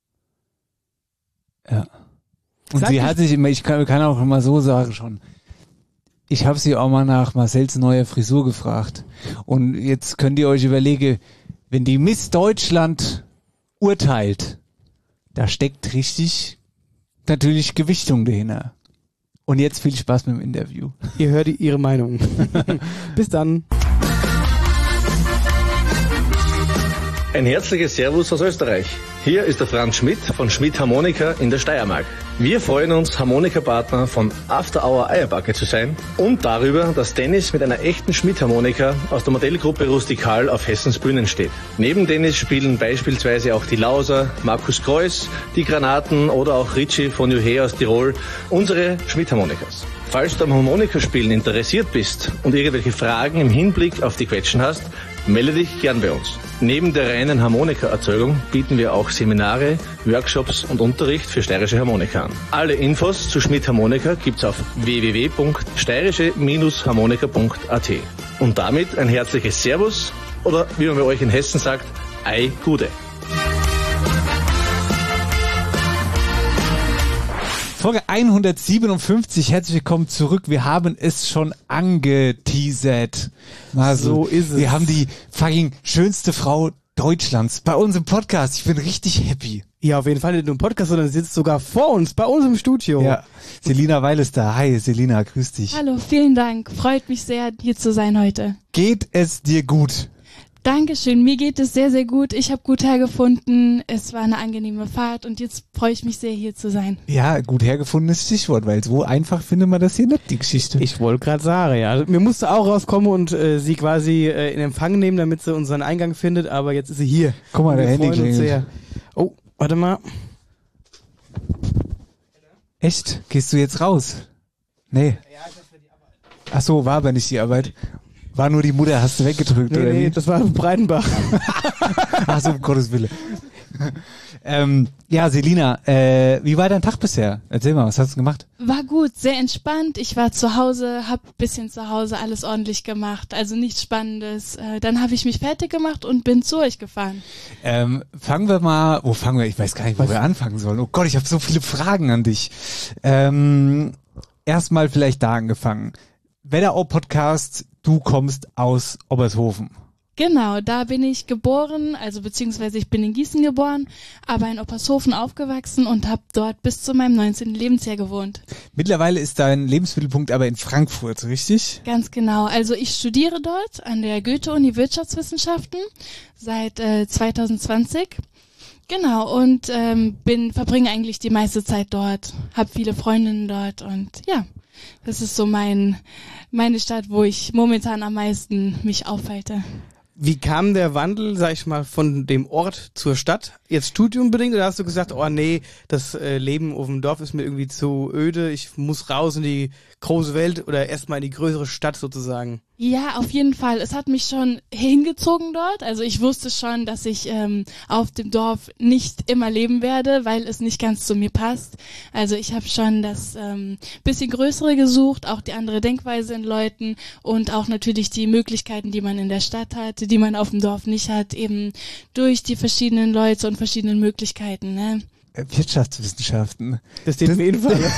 Ja. Und sie hat sich immer, ich kann auch immer so sagen schon, ich habe sie auch mal nach Marcells neuer Frisur gefragt. Und jetzt könnt ihr euch überlegen, wenn die Miss Deutschland urteilt, da steckt richtig natürlich Gewichtung dahinter. Und jetzt viel Spaß mit dem Interview. Ihr hört ihre Meinung. Bis dann. Ein herzliches Servus aus Österreich. Hier ist der Franz Schmidt von Schmidt Harmonika in der Steiermark. Wir freuen uns, Harmonikapartner von After Hour Eierbacke zu sein und darüber, dass Dennis mit einer echten Schmidt-Harmonika aus der Modellgruppe Rustikal auf Hessens Bühnen steht. Neben Dennis spielen beispielsweise auch die Lauser, Markus Kreuss, die Granaten oder auch Ritchie von Juhe aus Tirol unsere Schmidt-Harmonikas. Falls du am Harmonikaspielen interessiert bist und irgendwelche Fragen im Hinblick auf die Quetschen hast, melde dich gern bei uns. Neben der reinen Harmonikaerzeugung bieten wir auch Seminare, Workshops und Unterricht für steirische Harmonika an. Alle Infos zu Schmidt Harmonika gibt's auf www.steirische-harmonika.at. Und damit ein herzliches Servus oder wie man bei euch in Hessen sagt, Ei Gude. Folge 157, herzlich willkommen zurück. Wir haben es schon angeteasert. Also, so ist es. Wir haben die fucking schönste Frau Deutschlands bei uns im Podcast. Ich bin richtig happy. Ja, auf jeden Fall nicht nur im Podcast, sondern sie sitzt sogar vor uns, bei uns im Studio. Ja, Selina Weil ist da. Hi Selina, grüß dich. Hallo, vielen Dank. Freut mich sehr, hier zu sein heute. Geht es dir gut? Dankeschön, mir geht es sehr, sehr gut. Ich habe gut hergefunden. Es war eine angenehme Fahrt und jetzt freue ich mich sehr, hier zu sein. Ja, gut hergefundenes Stichwort, weil so einfach findet man das hier nicht, die Geschichte. Ich wollte gerade sagen, ja. Mir musste auch rauskommen und sie quasi in Empfang nehmen, damit sie unseren Eingang findet, aber jetzt ist sie hier. Guck mal, der Wir Handy freuen uns klingelt. sehr. Oh, warte mal. Echt? Gehst du jetzt raus? Nee. Ach so, war aber nicht die Arbeit. War nur die Mutter, hast du weggedrückt, oder Nee, wie? das war Breitenbach. Ach so, um Gottes Willen. Ja, Selina, wie war dein Tag bisher? Erzähl mal, was hast du gemacht? War gut, sehr entspannt. Ich war zu Hause, habe ein bisschen zu Hause alles ordentlich gemacht, also nichts Spannendes. Dann habe ich mich fertig gemacht und bin zu euch gefahren. Fangen wir mal, wo fangen wir? Ich weiß gar nicht, wo wir anfangen sollen. Oh Gott, ich habe so viele Fragen an dich. Erstmal vielleicht da angefangen. Wetterau-Podcast, du kommst aus Obershofen. Genau, da bin ich geboren, also beziehungsweise ich bin in Gießen geboren, aber in Oppershofen aufgewachsen und habe dort bis zu meinem 19. Lebensjahr gewohnt. Mittlerweile ist dein Lebensmittelpunkt aber in Frankfurt, richtig? Ganz genau, also ich studiere dort an der Goethe-Uni Wirtschaftswissenschaften seit 2020. Genau, und verbringe eigentlich die meiste Zeit dort, habe viele Freundinnen dort und ja, das ist so meine Stadt, wo ich momentan am meisten mich aufhalte. Wie kam der Wandel, sag ich mal, von dem Ort zur Stadt? Jetzt studiumbedingt oder hast du gesagt, oh nee, das Leben auf dem Dorf ist mir irgendwie zu öde, ich muss raus in die große Welt oder erstmal in die größere Stadt sozusagen? Ja, auf jeden Fall. Es hat mich schon hingezogen dort. Also ich wusste schon, dass ich auf dem Dorf nicht immer leben werde, weil es nicht ganz zu mir passt. Also ich habe schon das bisschen Größere gesucht, auch die andere Denkweise in Leuten und auch natürlich die Möglichkeiten, die man in der Stadt hat, die man auf dem Dorf nicht hat, eben durch die verschiedenen Leute und verschiedenen Möglichkeiten, ne? Wirtschaftswissenschaften. Das steht auf jeden Fall.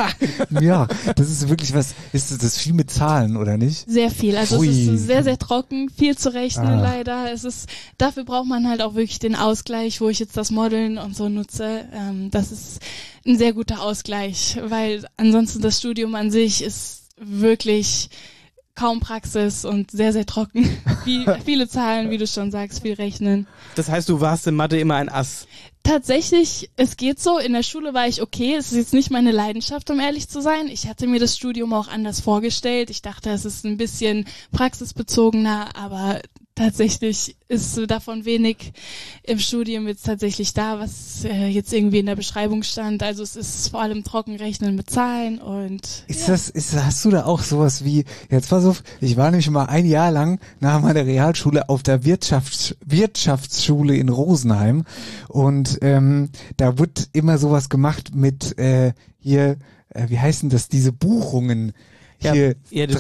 Ja, das ist wirklich was, ist das viel mit Zahlen, oder nicht? Sehr viel. Also Ui. Es ist sehr, sehr trocken, viel zu rechnen leider. Dafür braucht man halt auch wirklich den Ausgleich, wo ich jetzt das Modeln und so nutze. Das ist ein sehr guter Ausgleich, weil ansonsten das Studium an sich ist wirklich kaum Praxis und sehr, sehr trocken. Viele Zahlen, wie du schon sagst, viel Rechnen. Das heißt, du warst in Mathe immer ein Ass? Tatsächlich, es geht so. In der Schule war ich okay. Es ist jetzt nicht meine Leidenschaft, um ehrlich zu sein. Ich hatte mir das Studium auch anders vorgestellt. Ich dachte, es ist ein bisschen praxisbezogener, aber tatsächlich ist davon wenig im Studium jetzt tatsächlich da, was jetzt irgendwie in der Beschreibung stand. Also es ist vor allem Trockenrechnen mit Zahlen und Hast du da auch sowas wie, jetzt pass auf, ich war nämlich mal ein Jahr lang nach meiner Realschule auf der Wirtschaftsschule in Rosenheim und da wird immer sowas gemacht mit wie heißen das, diese Buchungen hier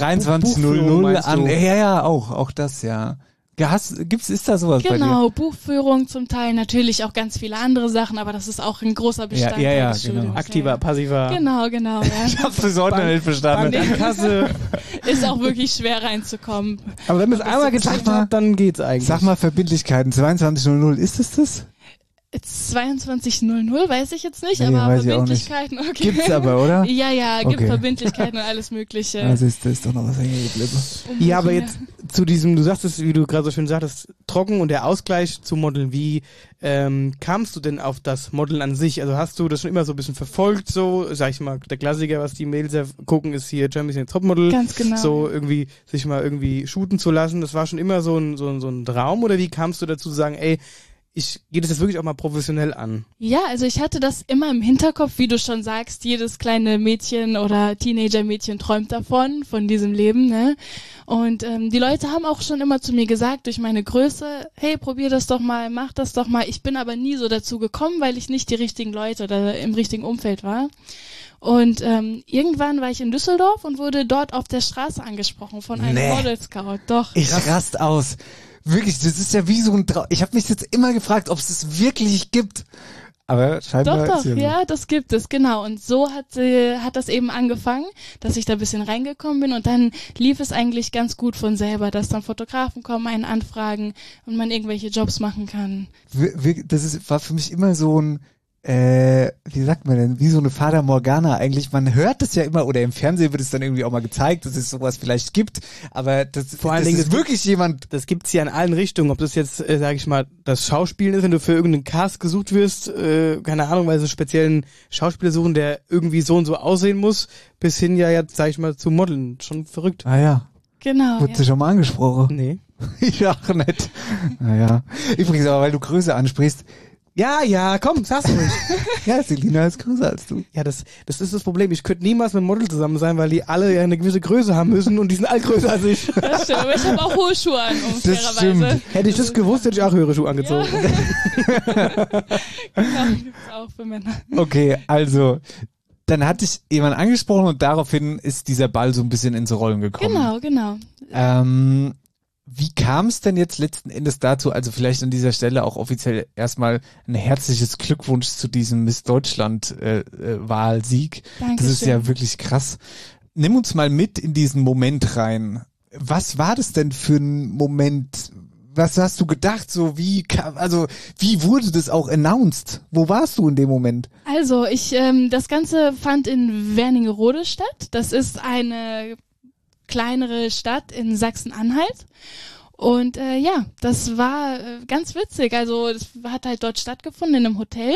2300 an, ja, auch das, ja. Ist da sowas bei dir? Genau, Buchführung zum Teil, natürlich auch ganz viele andere Sachen, aber das ist auch ein großer Bestandteil des Studiums. Genau. Aktiver, passiver. Genau. Ja. Ich hab's bis heute noch nicht verstanden. Bankkasse. Ist auch wirklich schwer reinzukommen. Aber wenn man es einmal gecheckt hat, dann geht's eigentlich. Sag mal Verbindlichkeiten, 2200, ist es das? 2200 weiß ich jetzt nicht, Nee, aber weiß ich auch Verbindlichkeiten, nicht. okay. Gibt's aber, oder? Ja, gibt Okay. Verbindlichkeiten und alles Mögliche. Also ist doch noch was hängen geblieben. Ja, aber jetzt zu diesem, du sagtest, wie du gerade so schön sagtest, trocken und der Ausgleich zu Modeln. Wie kamst du denn auf das Modeln an sich? Also hast du das schon immer so ein bisschen verfolgt, so, sag ich mal, der Klassiker, was die Mädels ja gucken, ist hier Germany's Next Topmodel. Ganz genau. So irgendwie, sich mal irgendwie shooten zu lassen. Das war schon immer so ein Traum, oder wie kamst du dazu zu sagen, ey, ich gehe das jetzt wirklich auch mal professionell an. Ja, also ich hatte das immer im Hinterkopf, wie du schon sagst, jedes kleine Mädchen oder Teenager-Mädchen träumt davon, von diesem Leben, ne? Und die Leute haben auch schon immer zu mir gesagt, durch meine Größe, hey, probier das doch mal, mach das doch mal. Ich bin aber nie so dazu gekommen, weil ich nicht die richtigen Leute oder im richtigen Umfeld war. Und irgendwann war ich in Düsseldorf und wurde dort auf der Straße angesprochen von einem Model Scout. Doch. Ich rast aus. Wirklich, das ist ja wie so ein Traum. Ich habe mich jetzt immer gefragt, ob es das wirklich gibt. Aber scheinbar Doch, ja, das gibt es, genau. Und so hat das eben angefangen, dass ich da ein bisschen reingekommen bin und dann lief es eigentlich ganz gut von selber, dass dann Fotografen kommen, einen anfragen und man irgendwelche Jobs machen kann. War für mich immer so ein, wie sagt man denn, wie so eine Fata Morgana eigentlich. Man hört das ja immer, oder im Fernsehen wird es dann irgendwie auch mal gezeigt, dass es sowas vielleicht gibt, aber vor allen Dingen ist wirklich jemand. Das gibt's ja in allen Richtungen, ob das jetzt, sag ich mal, das Schauspielen ist, wenn du für irgendeinen Cast gesucht wirst, keine Ahnung, weil sie speziellen Schauspieler suchen, der irgendwie so und so aussehen muss, bis hin ja jetzt, sag ich mal, zu Modeln. Schon verrückt. Ah ja. Genau. Wurde schon mal angesprochen? Nee. Ich auch nicht. Naja. Übrigens, aber weil du Größe ansprichst, ja, komm, sag's ruhig. Ja, Selina ist größer als du. Ja, das ist das Problem. Ich könnte niemals mit einem Model zusammen sein, weil die alle ja eine gewisse Größe haben müssen und die sind alle größer als ich. Das stimmt, aber ich habe auch hohe Schuhe an, fairerweise. Hätte ich das gewusst, hätte ich auch höhere Schuhe angezogen. Ja. Genau, gibt's auch für Männer. Okay, also, dann hat dich jemand angesprochen und daraufhin ist dieser Ball so ein bisschen ins Rollen gekommen. Genau. Wie kam es denn jetzt letzten Endes dazu, also vielleicht an dieser Stelle auch offiziell erstmal ein herzliches Glückwunsch zu diesem Miss Deutschland Wahlsieg. Das ist ja wirklich krass. Nimm uns mal mit in diesen Moment rein. Was war das denn für ein Moment? Was hast du gedacht? So wie wurde das auch announced? Wo warst du in dem Moment? Also das Ganze fand in Wernigerode statt. Das ist eine kleinere Stadt in Sachsen-Anhalt. Und das war ganz witzig. Also es hat halt dort stattgefunden in einem Hotel.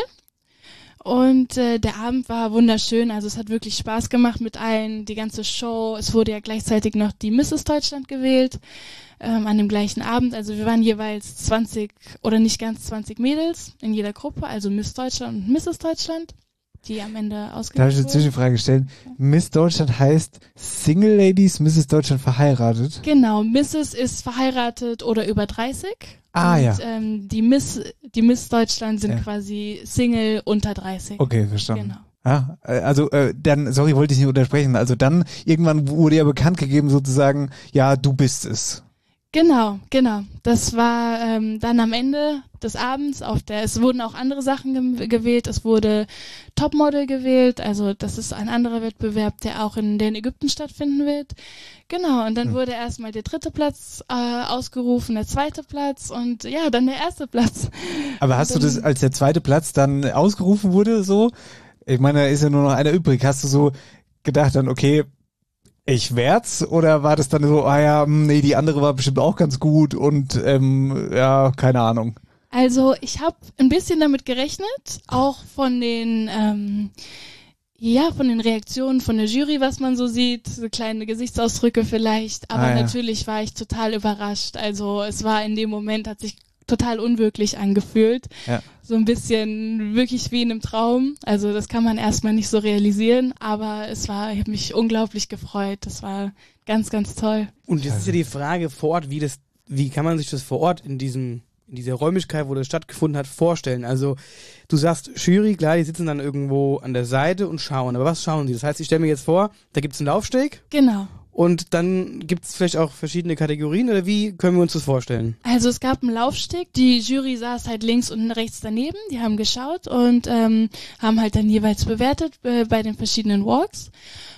Und der Abend war wunderschön. Also es hat wirklich Spaß gemacht mit allen, die ganze Show. Es wurde ja gleichzeitig noch die Mrs. Deutschland gewählt an dem gleichen Abend. Also wir waren jeweils 20 oder nicht ganz 20 Mädels in jeder Gruppe. Also Miss Deutschland und Mrs. Deutschland, die am Ende ausgewählt Darf ich eine Zwischenfrage stellen? Miss Deutschland heißt Single Ladies, Mrs. Deutschland verheiratet? Genau, Mrs. ist verheiratet oder über 30. Ah, und, ja. Die Miss Deutschland sind quasi Single unter 30. Okay, verstanden. Genau. Ja, also dann, sorry, wollte ich nicht untersprechen. Also dann irgendwann wurde ja bekannt gegeben sozusagen, ja, du bist es. Genau. Das war dann am Ende des Abends es wurden auch andere Sachen gewählt. Es wurde Topmodel gewählt. Also das ist ein anderer Wettbewerb, der auch in Ägypten stattfinden wird. Genau. Und dann wurde erstmal der 3. Platz ausgerufen, der 2. Platz und ja, dann der 1. Platz. Aber hast du das, als der 2. Platz dann ausgerufen wurde, so? Ich meine, da ist ja nur noch einer übrig. Hast du so gedacht dann, okay, ich werd's, oder war das dann so, nee, die andere war bestimmt auch ganz gut und ja, keine Ahnung. Also ich habe ein bisschen damit gerechnet, auch von den Reaktionen von der Jury, was man so sieht, so kleine Gesichtsausdrücke vielleicht, aber natürlich war ich total überrascht. Also es war in dem Moment, hat sich total unwirklich angefühlt. Ja. So ein bisschen wirklich wie in einem Traum. Also das kann man erstmal nicht so realisieren, aber ich habe mich unglaublich gefreut. Das war ganz, ganz toll. Und jetzt ist ja die Frage vor Ort, wie kann man sich das vor Ort in dieser Räumlichkeit, wo das stattgefunden hat, vorstellen? Also du sagst Jury, klar, die sitzen dann irgendwo an der Seite und schauen. Aber was schauen die? Das heißt, ich stelle mir jetzt vor, da gibt's einen Laufsteg. Genau. Und dann gibt es vielleicht auch verschiedene Kategorien, oder wie können wir uns das vorstellen? Also es gab einen Laufsteg, die Jury saß halt links und rechts daneben, die haben geschaut und haben halt dann jeweils bewertet bei den verschiedenen Walks.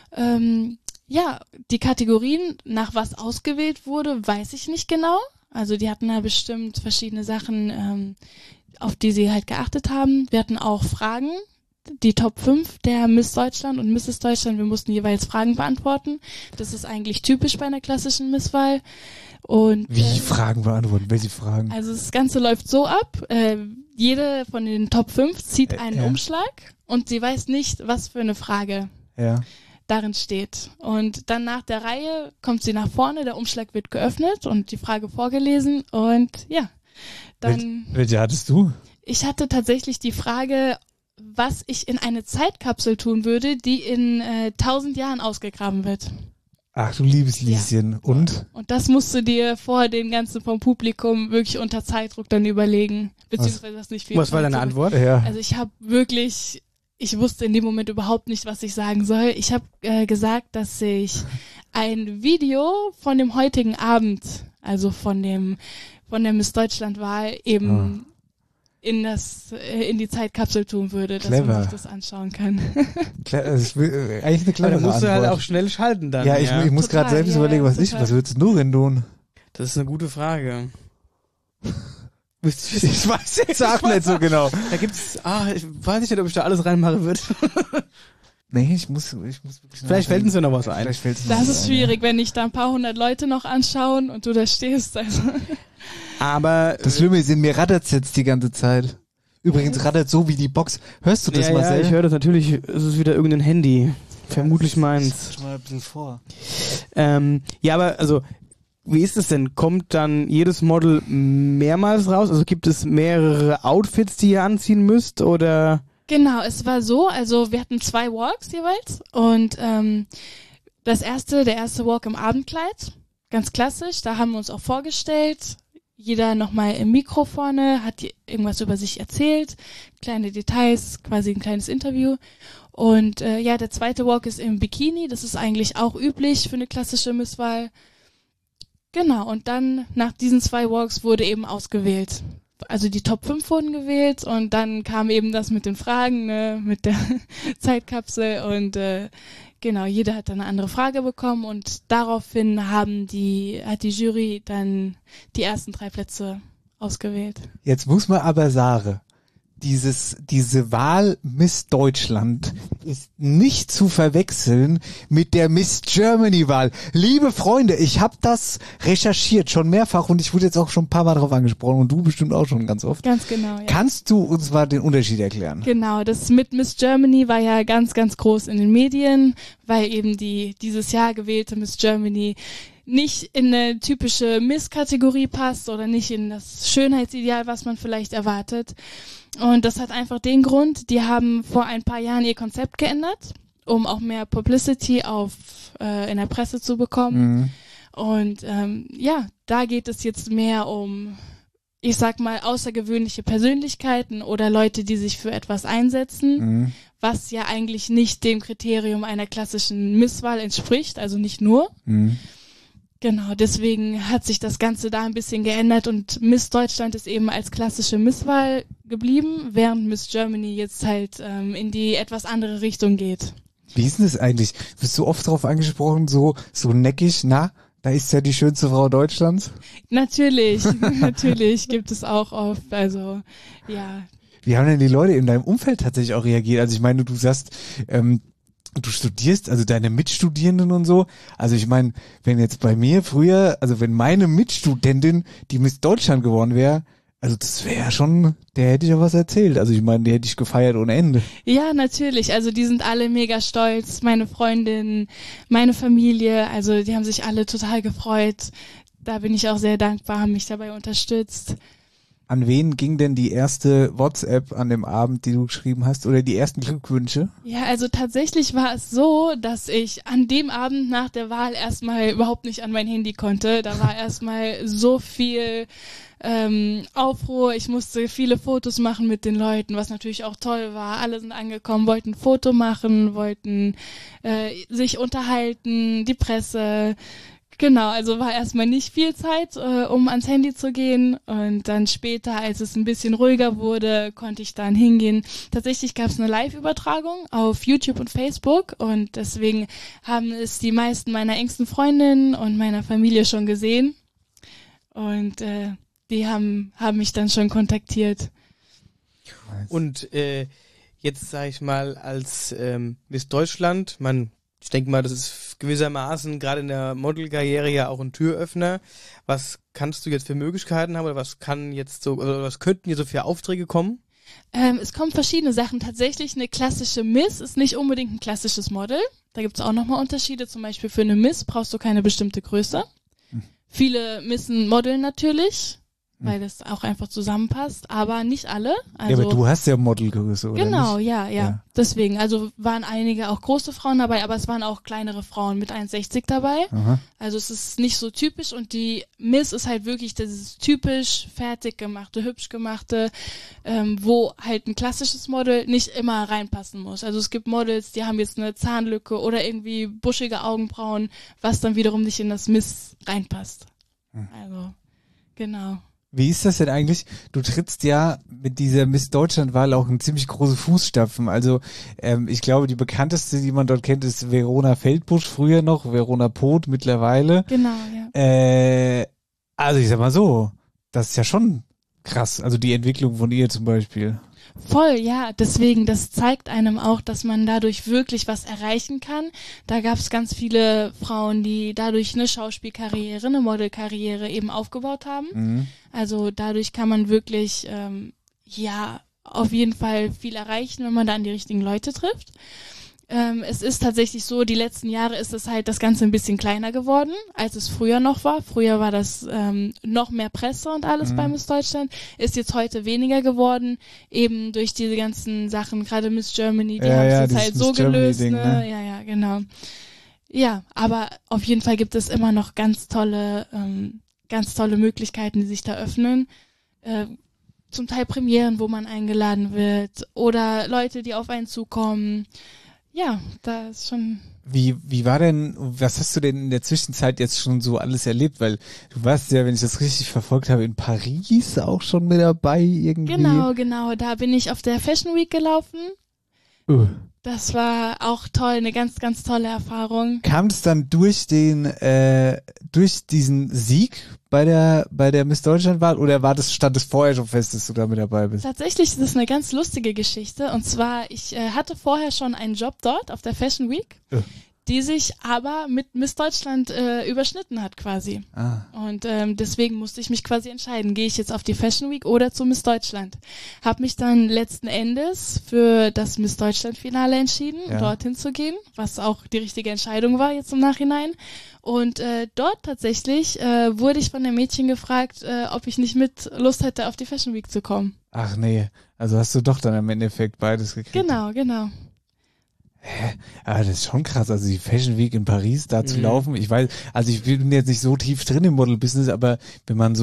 Die Kategorien, nach was ausgewählt wurde, weiß ich nicht genau. Also die hatten da bestimmt verschiedene Sachen, auf die sie halt geachtet haben. Wir hatten auch Fragen. Die Top 5 der Miss Deutschland und Mrs. Deutschland, wir mussten jeweils Fragen beantworten. Das ist eigentlich typisch bei einer klassischen Misswahl. Und wie Fragen beantworten? Welche Fragen? Also das Ganze läuft so ab, jede von den Top 5 zieht einen Umschlag und sie weiß nicht, was für eine Frage darin steht. Und dann nach der Reihe kommt sie nach vorne, der Umschlag wird geöffnet und die Frage vorgelesen und Dann, Welche hattest du? ich hatte tatsächlich die Frage, was ich in eine Zeitkapsel tun würde, die in 1000 Jahren ausgegraben wird. Ach du liebes Lieschen. Und? Und das musst du dir vor den ganzen vom Publikum wirklich unter Zeitdruck dann überlegen. Beziehungsweise das nicht viel. Was war deine Zeit. Antwort? Ja. Also ich wusste in dem Moment überhaupt nicht, was ich sagen soll. Ich habe gesagt, dass ich ein Video von dem heutigen Abend, also von der Miss Deutschland-Wahl eben in die Zeitkapsel tun würde, dass Clever. man sich das anschauen kann. Eigentlich eine Aber clevere da musst du halt Antwort. auch schnell schalten dann. Ja, ich muss gerade Total, selbst ja, überlegen, was total. würdest du denn tun? Das ist eine gute Frage. Ich weiß jetzt auch nicht so genau. Da gibt's, ich weiß nicht, ob ich da alles reinmachen würde. Nee, ich muss wirklich Vielleicht fällt uns ja noch was ein. Vielleicht fällt's noch Das was ist ein, schwierig, wenn nicht da ein paar hundert Leute noch anschauen und du da stehst. Also. Aber Das Schlimme ist, in mir rattert's jetzt die ganze Zeit. Übrigens rattert so wie die Box. Hörst du das, ja, Marcel? ich höre das natürlich, es ist wieder irgendein Handy. Vermutlich meins. Schon mal ein bisschen vor. Ja, aber also, wie ist es denn? Kommt dann jedes Model mehrmals raus? Also gibt es mehrere Outfits, die ihr anziehen müsst? Oder? Genau, es war so, also wir hatten 2 Walks jeweils und der erste Walk im Abendkleid, ganz klassisch, da haben wir uns auch vorgestellt, jeder nochmal im Mikro vorne, hat irgendwas über sich erzählt, kleine Details, quasi ein kleines Interview. Und der zweite Walk ist im Bikini, das ist eigentlich auch üblich für eine klassische Misswahl. Genau, und dann nach diesen 2 Walks wurde eben ausgewählt. Also die Top 5 wurden gewählt und dann kam eben das mit den Fragen, ne, mit der Zeitkapsel und genau, jeder hat dann eine andere Frage bekommen und daraufhin hat die Jury dann die ersten 3 Plätze ausgewählt. Jetzt muss man aber sagen, diese Wahl Miss Deutschland ist nicht zu verwechseln mit der Miss Germany Wahl. Liebe Freunde, ich habe das recherchiert schon mehrfach und ich wurde jetzt auch schon ein paar Mal darauf angesprochen und du bestimmt auch schon ganz oft. Ganz genau, ja. Kannst du uns mal den Unterschied erklären? Genau, das mit Miss Germany war ja ganz, ganz groß in den Medien, weil eben die dieses Jahr gewählte Miss Germany nicht in eine typische Miss-Kategorie passt oder nicht in das Schönheitsideal, was man vielleicht erwartet. Und das hat einfach den Grund, die haben vor ein paar Jahren ihr Konzept geändert, um auch mehr Publicity in der Presse zu bekommen. Mhm. Und da geht es jetzt mehr um, ich sag mal, außergewöhnliche Persönlichkeiten oder Leute, die sich für etwas einsetzen, was ja eigentlich nicht dem Kriterium einer klassischen Misswahl entspricht, also nicht nur. Mhm. Genau, deswegen hat sich das Ganze da ein bisschen geändert und Miss Deutschland ist eben als klassische Misswahl geblieben, während Miss Germany jetzt halt in die etwas andere Richtung geht. Wie ist denn das eigentlich? Bist du oft darauf angesprochen, so neckig, da ist ja die schönste Frau Deutschlands? Natürlich, natürlich gibt es auch oft, also ja. Wie haben denn die Leute in deinem Umfeld tatsächlich auch reagiert? Also ich meine, du sagst, du studierst, also deine Mitstudierenden und so. Also ich meine, wenn jetzt bei mir früher, also wenn meine Mitstudentin die Miss Deutschland geworden wäre, also das wäre ja schon, der hätte ich ja was erzählt. Also ich meine, die hätte ich gefeiert ohne Ende. Ja, natürlich. Also die sind alle mega stolz. Meine Freundin, meine Familie, also die haben sich alle total gefreut. Da bin ich auch sehr dankbar, haben mich dabei unterstützt. An wen ging denn die erste WhatsApp an dem Abend, die du geschrieben hast, oder die ersten Glückwünsche? Ja, also tatsächlich war es so, dass ich an dem Abend nach der Wahl erstmal überhaupt nicht an mein Handy konnte. Da war erstmal so viel Aufruhr. Ich musste viele Fotos machen mit den Leuten, was natürlich auch toll war. Alle sind angekommen, wollten ein Foto machen, wollten sich unterhalten, die Presse. Genau, also war erstmal nicht viel Zeit, um ans Handy zu gehen und dann später, als es ein bisschen ruhiger wurde, konnte ich dann hingehen. Tatsächlich gab es eine Live-Übertragung auf YouTube und Facebook und deswegen haben es die meisten meiner engsten Freundinnen und meiner Familie schon gesehen und die haben mich dann schon kontaktiert. Und jetzt sage ich mal als Miss Deutschland, ich denke mal, das ist gewissermaßen gerade in der Modelkarriere ja auch ein Türöffner. Was kannst du jetzt für Möglichkeiten haben oder was könnten jetzt so für Aufträge kommen? Es kommen verschiedene Sachen. Tatsächlich eine klassische Miss ist nicht unbedingt ein klassisches Model. Da gibt es auch nochmal Unterschiede. Zum Beispiel für eine Miss brauchst du keine bestimmte Größe. Viele Missen modeln natürlich. weil es auch einfach zusammenpasst, aber nicht alle. Also, ja, aber du hast ja Modelgröße, oder genau, nicht? Ja. Deswegen, also waren einige auch große Frauen dabei, aber es waren auch kleinere Frauen mit 1,60 dabei. Aha. Also es ist nicht so typisch und die Miss ist halt wirklich dieses typisch fertig gemachte, hübsch gemachte, wo halt ein klassisches Model nicht immer reinpassen muss. Also es gibt Models, die haben jetzt eine Zahnlücke oder irgendwie buschige Augenbrauen, was dann wiederum nicht in das Miss reinpasst. Also, genau. Wie ist das denn eigentlich? Du trittst ja mit dieser Miss Deutschland-Wahl auch in ziemlich große Fußstapfen. Also ich glaube, die bekannteste, die man dort kennt, ist Verona Feldbusch, früher noch, Verona Poth mittlerweile. Genau, ja. Also ich sag mal so, das ist ja schon krass, also die Entwicklung von ihr zum Beispiel. Voll, ja, deswegen, das zeigt einem auch, dass man dadurch wirklich was erreichen kann. Da gab es ganz viele Frauen, die dadurch eine Schauspielkarriere, eine Modelkarriere eben aufgebaut haben. Mhm. Also dadurch kann man wirklich, auf jeden Fall viel erreichen, wenn man da an die richtigen Leute trifft. Es ist tatsächlich so, die letzten Jahre ist es halt das Ganze ein bisschen kleiner geworden, als es früher noch war. Früher war das noch mehr Presse und alles bei Miss Deutschland. Ist jetzt heute weniger geworden, eben durch diese ganzen Sachen, gerade Miss Germany, die haben es jetzt halt so gelöst. Ne? Ja, genau. Ja, aber auf jeden Fall gibt es immer noch ganz tolle Möglichkeiten, die sich da öffnen. Zum Teil Premieren, wo man eingeladen wird oder Leute, die auf einen zukommen. Ja, da ist schon... Wie war denn, was hast du denn in der Zwischenzeit jetzt schon so alles erlebt? Weil du warst ja, wenn ich das richtig verfolgt habe, in Paris auch schon mit dabei irgendwie. Genau. Da bin ich auf der Fashion Week gelaufen. Das war auch toll, eine ganz, ganz tolle Erfahrung. Kam es dann durch diesen Sieg bei der Miss Deutschland-Wahl oder stand es vorher schon fest, dass du da mit dabei bist? Tatsächlich ist es eine ganz lustige Geschichte und zwar, ich hatte vorher schon einen Job dort auf der Fashion Week, die sich aber mit Miss Deutschland überschnitten hat quasi. Und deswegen musste ich mich quasi entscheiden, gehe ich jetzt auf die Fashion Week oder zu Miss Deutschland. Habe mich dann letzten Endes für das Miss Deutschland-Finale entschieden, dorthin zu gehen, was auch die richtige Entscheidung war jetzt im Nachhinein. Und dort tatsächlich wurde ich von dem Mädchen gefragt, ob ich nicht mit Lust hätte, auf die Fashion Week zu kommen. Ach nee, also hast du doch dann im Endeffekt beides gekriegt. Genau. Aber das ist schon krass, also die Fashion Week in Paris da zu laufen. Ich weiß, also ich bin jetzt nicht so tief drin im Model-Business, aber wenn man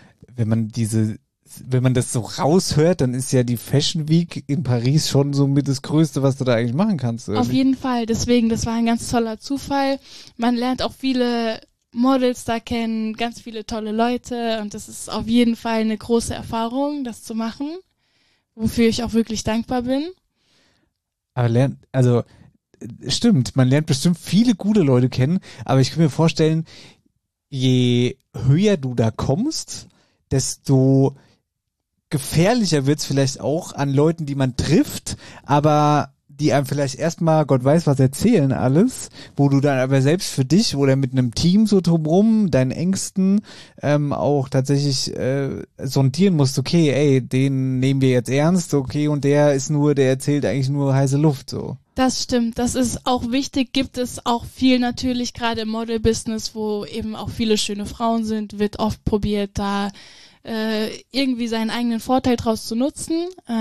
das so raushört, dann ist ja die Fashion Week in Paris schon so mit das Größte, was du da eigentlich machen kannst. Oder? Auf jeden Fall, deswegen, das war ein ganz toller Zufall. Man lernt auch viele Models da kennen, ganz viele tolle Leute und das ist auf jeden Fall eine große Erfahrung, das zu machen, wofür ich auch wirklich dankbar bin. Aber stimmt, man lernt bestimmt viele gute Leute kennen, aber ich kann mir vorstellen, je höher du da kommst, desto gefährlicher wird's vielleicht auch an Leuten, die man trifft, aber die einem vielleicht erstmal, Gott weiß was erzählen alles, wo du dann aber selbst für dich oder mit einem Team so drumrum, deinen Ängsten auch tatsächlich sondieren musst, okay, ey, den nehmen wir jetzt ernst, okay, und der erzählt eigentlich nur heiße Luft, so. Das stimmt, das ist auch wichtig, gibt es auch viel natürlich, gerade im Model-Business, wo eben auch viele schöne Frauen sind, wird oft probiert, da irgendwie seinen eigenen Vorteil draus zu nutzen,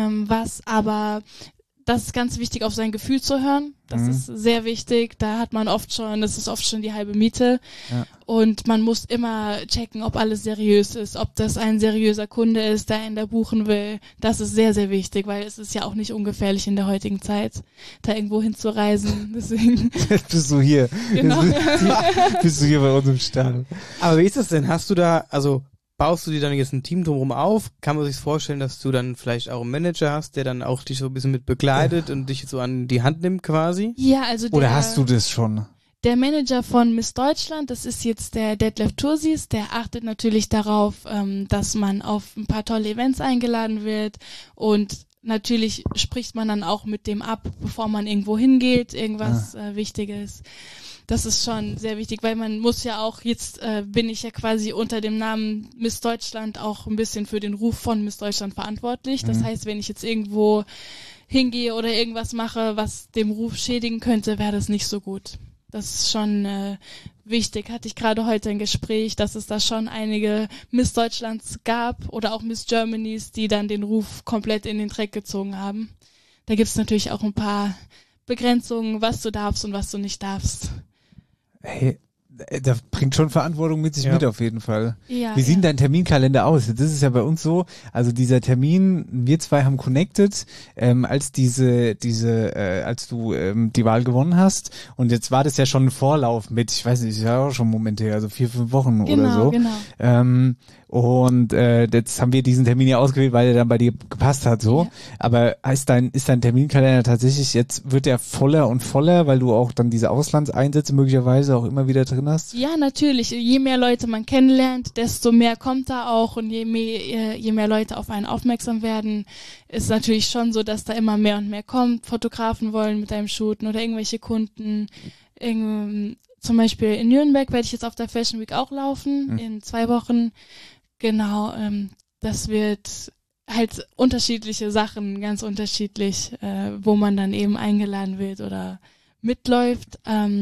das ist ganz wichtig, auf sein Gefühl zu hören. Das ist sehr wichtig. Das ist oft schon die halbe Miete. Ja. Und man muss immer checken, ob alles seriös ist, ob das ein seriöser Kunde ist, der einen da buchen will. Das ist sehr, sehr wichtig, weil es ist ja auch nicht ungefährlich in der heutigen Zeit, da irgendwo hinzureisen. Deswegen. Jetzt bist du hier. Genau. Bist du hier bei uns im Stadion. Aber wie ist das denn? Baust du dir dann jetzt ein Team drumherum auf? Kann man sich vorstellen, dass du dann vielleicht auch einen Manager hast, der dann auch dich so ein bisschen mit begleitet und dich so an die Hand nimmt quasi? Ja, also Oder hast du das schon? Der Manager von Miss Deutschland, das ist jetzt der Detlef Tursis, der achtet natürlich darauf, dass man auf ein paar tolle Events eingeladen wird und natürlich spricht man dann auch mit dem ab, bevor man irgendwo hingeht, irgendwas Wichtiges. Das ist schon sehr wichtig, weil man muss ja auch, jetzt bin ich ja quasi unter dem Namen Miss Deutschland auch ein bisschen für den Ruf von Miss Deutschland verantwortlich. Das heißt, wenn ich jetzt irgendwo hingehe oder irgendwas mache, was dem Ruf schädigen könnte, wäre das nicht so gut. Das ist schon wichtig. Hatte ich gerade heute ein Gespräch, dass es da schon einige Miss Deutschlands gab oder auch Miss Germanys, die dann den Ruf komplett in den Dreck gezogen haben. Da gibt's natürlich auch ein paar Begrenzungen, was du darfst und was du nicht darfst. Hey, da bringt schon Verantwortung mit sich mit auf jeden Fall. Ja, Wie sieht denn dein Terminkalender aus? Das ist ja bei uns so, also dieser Termin, wir zwei haben connected, als als du die Wahl gewonnen hast, und jetzt war das ja schon ein Vorlauf mit, ich weiß nicht, ist ja auch schon Momente her, also 4-5 Wochen oder so. Genau. Und jetzt haben wir diesen Termin ja ausgewählt, weil er dann bei dir gepasst hat, so. Ja. Aber ist dein Terminkalender tatsächlich, jetzt wird der voller und voller, weil du auch dann diese Auslandseinsätze möglicherweise auch immer wieder drin hast? Ja, natürlich. Je mehr Leute man kennenlernt, desto mehr kommt da auch, und je mehr Leute auf einen aufmerksam werden, ist natürlich schon so, dass da immer mehr und mehr kommt. Fotografen wollen mit einem shooten oder irgendwelche Kunden. Zum Beispiel in Nürnberg werde ich jetzt auf der Fashion Week auch laufen, in 2 Wochen. Genau, das wird halt unterschiedliche Sachen, ganz unterschiedlich, wo man dann eben eingeladen wird oder mitläuft.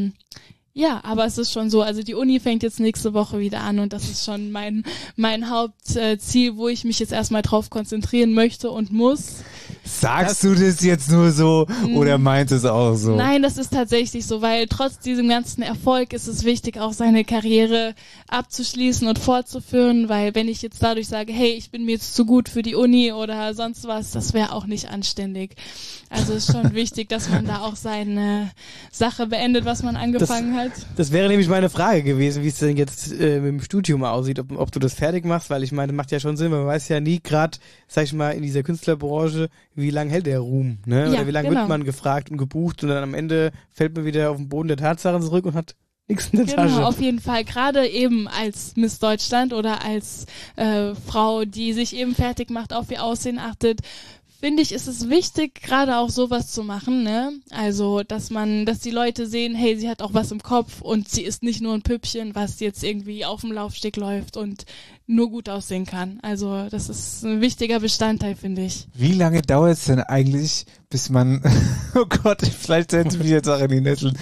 Ja, aber es ist schon so, also die Uni fängt jetzt nächste Woche wieder an, und das ist schon mein Hauptziel, wo ich mich jetzt erstmal drauf konzentrieren möchte und muss. Sagst du das jetzt nur so oder meinst es auch so? Nein, das ist tatsächlich so, weil trotz diesem ganzen Erfolg ist es wichtig, auch seine Karriere abzuschließen und fortzuführen, weil wenn ich jetzt dadurch sage, hey, ich bin mir jetzt zu gut für die Uni oder sonst was, das wäre auch nicht anständig. Also ist schon wichtig, dass man da auch seine Sache beendet, was man angefangen hat. Das wäre nämlich meine Frage gewesen, wie es denn jetzt mit dem Studium aussieht, ob du das fertig machst, weil ich meine, macht ja schon Sinn, man weiß ja nie, gerade, sag ich mal, in dieser Künstlerbranche, wie lange hält der Ruhm, ne? Oder wie lange wird man gefragt und gebucht, und dann am Ende fällt man wieder auf den Boden der Tatsachen zurück und hat nichts in der Tasche. Genau, auf jeden Fall. Gerade eben als Miss Deutschland oder als Frau, die sich eben fertig macht, auf ihr Aussehen achtet, finde ich, ist es wichtig, gerade auch sowas zu machen, ne? Also, dass die Leute sehen, hey, sie hat auch was im Kopf und sie ist nicht nur ein Püppchen, was jetzt irgendwie auf dem Laufsteg läuft und nur gut aussehen kann. Also, das ist ein wichtiger Bestandteil, finde ich. Wie lange dauert es denn eigentlich, bis man, oh Gott, vielleicht setzen wir jetzt auch in die Nesseln,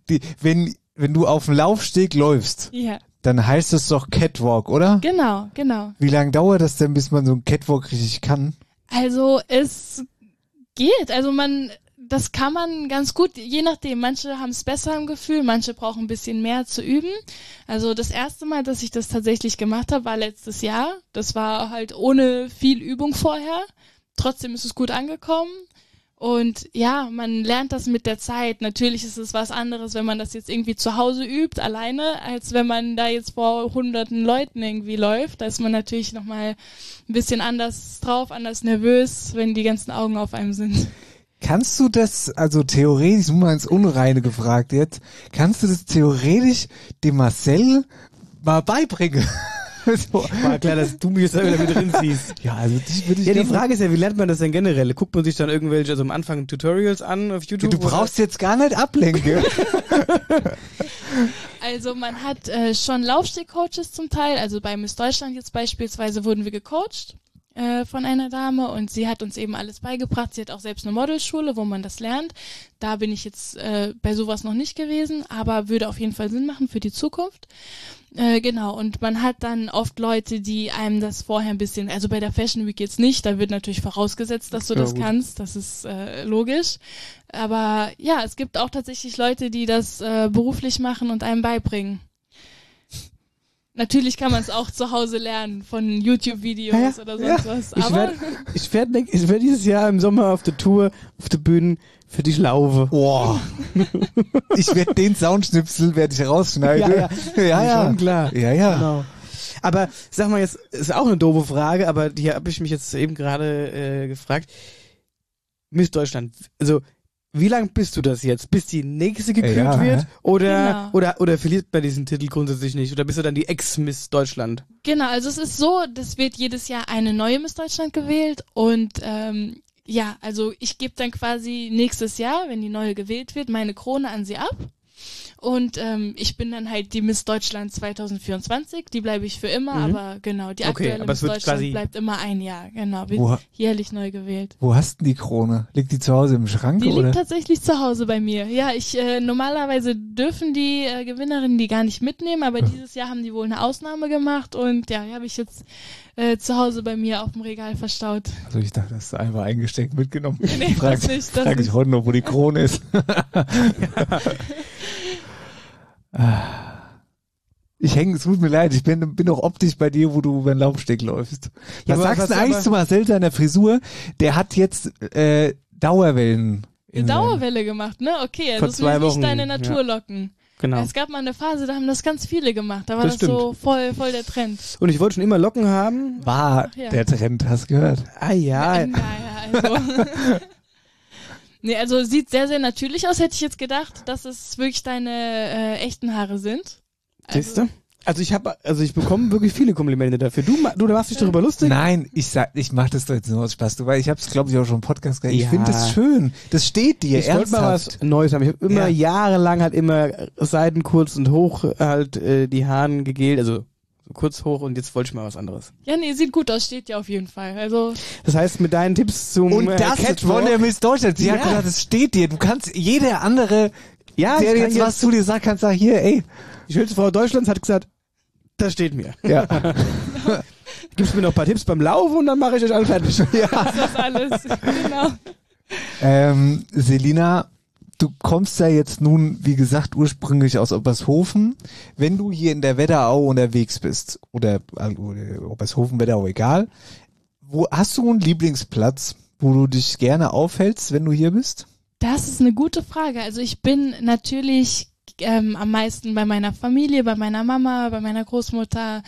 wenn du auf dem Laufsteg läufst, dann heißt es doch Catwalk, oder? Genau. Wie lange dauert das denn, bis man so ein Catwalk richtig kann? Also es geht, das kann man ganz gut, je nachdem, manche haben es besser im Gefühl, manche brauchen ein bisschen mehr zu üben. Also das erste Mal, dass ich das tatsächlich gemacht habe, war letztes Jahr. Das war halt ohne viel Übung vorher. Trotzdem ist es gut angekommen. Und ja, man lernt das mit der Zeit. Natürlich ist es was anderes, wenn man das jetzt irgendwie zu Hause übt, alleine, als wenn man da jetzt vor hunderten Leuten irgendwie läuft. Da ist man natürlich nochmal ein bisschen anders drauf, anders nervös, wenn die ganzen Augen auf einem sind. Kannst du das, also theoretisch, nur mal ins Unreine gefragt jetzt, kannst du das theoretisch dem Marcel mal beibringen? So. War klar, dass du mich jetzt da wieder mit drin ziehst. Ja, also dich würde ich die Frage ist ja, wie lernt man das denn generell? Guckt man sich dann irgendwelche, also am Anfang Tutorials an auf YouTube? Du brauchst jetzt gar nicht ablenken. Also man hat schon Laufsteg-Coaches zum Teil, also bei Miss Deutschland jetzt beispielsweise wurden wir gecoacht von einer Dame, und sie hat uns eben alles beigebracht. Sie hat auch selbst eine Modelschule, wo man das lernt. Da bin ich jetzt bei sowas noch nicht gewesen, aber würde auf jeden Fall Sinn machen für die Zukunft. Genau, und man hat dann oft Leute, die einem das vorher ein bisschen, also bei der Fashion Week jetzt nicht, da wird natürlich vorausgesetzt, dass du das kannst, das ist logisch. Aber ja, es gibt auch tatsächlich Leute, die das beruflich machen und einem beibringen. Natürlich kann man es auch zu Hause lernen, von YouTube-Videos oder sonst was. Aber ich werd dieses Jahr im Sommer auf der Tour, auf der Bühne für dich laufen. Boah. Ich werde den Soundschnipsel ich rausschneiden. Ja, schon klar. Ja. Genau. Aber sag mal jetzt, ist auch eine doofe Frage, aber die habe ich mich jetzt eben gerade gefragt. Miss Deutschland, also wie lange bist du das jetzt? Bis die nächste gekürt wird? Oder verliert man diesen Titel grundsätzlich nicht? Oder bist du dann die Ex-Miss Deutschland? Genau, also es ist so, das wird jedes Jahr eine neue Miss Deutschland gewählt, und ja, also ich gebe dann quasi nächstes Jahr, wenn die neue gewählt wird, meine Krone an sie ab. Und ich bin dann halt die Miss Deutschland 2024, die bleibe ich für immer, aber genau, die aktuelle Miss Deutschland bleibt immer ein Jahr, genau, wird jährlich neu gewählt. Wo hast du die Krone? Liegt die zu Hause im Schrank, Die oder? liegt tatsächlich zu Hause bei mir. Ja, normalerweise dürfen die Gewinnerinnen die gar nicht mitnehmen, aber dieses Jahr haben die wohl eine Ausnahme gemacht und ja, die habe ich jetzt zu Hause bei mir auf dem Regal verstaut. Also ich dachte, das ist einfach eingesteckt mitgenommen. Nee, das nicht. Frag ich heute noch, wo die Krone ist. Ich hänge, es tut mir leid, ich bin doch optisch bei dir, wo du über den Laufsteg läufst. Was sagst du eigentlich zu Marcel seiner Frisur? Der hat jetzt Dauerwellen. Eine Dauerwelle gemacht, ne? Okay, also das sind nicht deine Naturlocken. Ja. Genau. Es gab mal eine Phase, da haben das ganz viele gemacht. Da war das so voll der Trend. Und ich wollte schon immer Locken haben. War der Trend, hast du gehört? Ah ja. Naja, also... Nee, also sieht sehr, sehr natürlich aus, hätte ich jetzt gedacht, dass es wirklich deine echten Haare sind. Siehst du? Also ich bekomme wirklich viele Komplimente dafür. Du machst dich darüber lustig? Nein, ich mach das doch jetzt nur aus Spaß. Weil ich habe es, glaube ich, auch schon im Podcast gesagt. Ich finde das schön. Das steht dir ernsthaft. Ich wollte mal was Neues haben. Ich habe immer jahrelang halt immer Seiten kurz und hoch halt die Haaren gegelt, also so kurz hoch, und jetzt wollte ich mal was anderes. Ja, nee, sieht gut aus, steht ja auf jeden Fall. Also das heißt, mit deinen Tipps zum und das von der Miss Deutschland. Sie hat gesagt, es steht dir. Du kannst jeder andere, der jetzt was zu dir sagt, kannst sagen, hier, ey. Die schönste Frau Deutschlands hat gesagt, das steht mir. Ja. Gibst mir noch ein paar Tipps beim Laufen und dann mache ich euch alle fertig. Ja. Das ist alles, genau. Selina, du kommst ja jetzt nun, wie gesagt, ursprünglich aus Obershofen. Wenn du hier in der Wetterau unterwegs bist, oder Obershofen, Wetterau, egal, wo hast du einen Lieblingsplatz, wo du dich gerne aufhältst, wenn du hier bist? Das ist eine gute Frage. Also ich bin natürlich am meisten bei meiner Familie, bei meiner Mama, bei meiner Großmutter.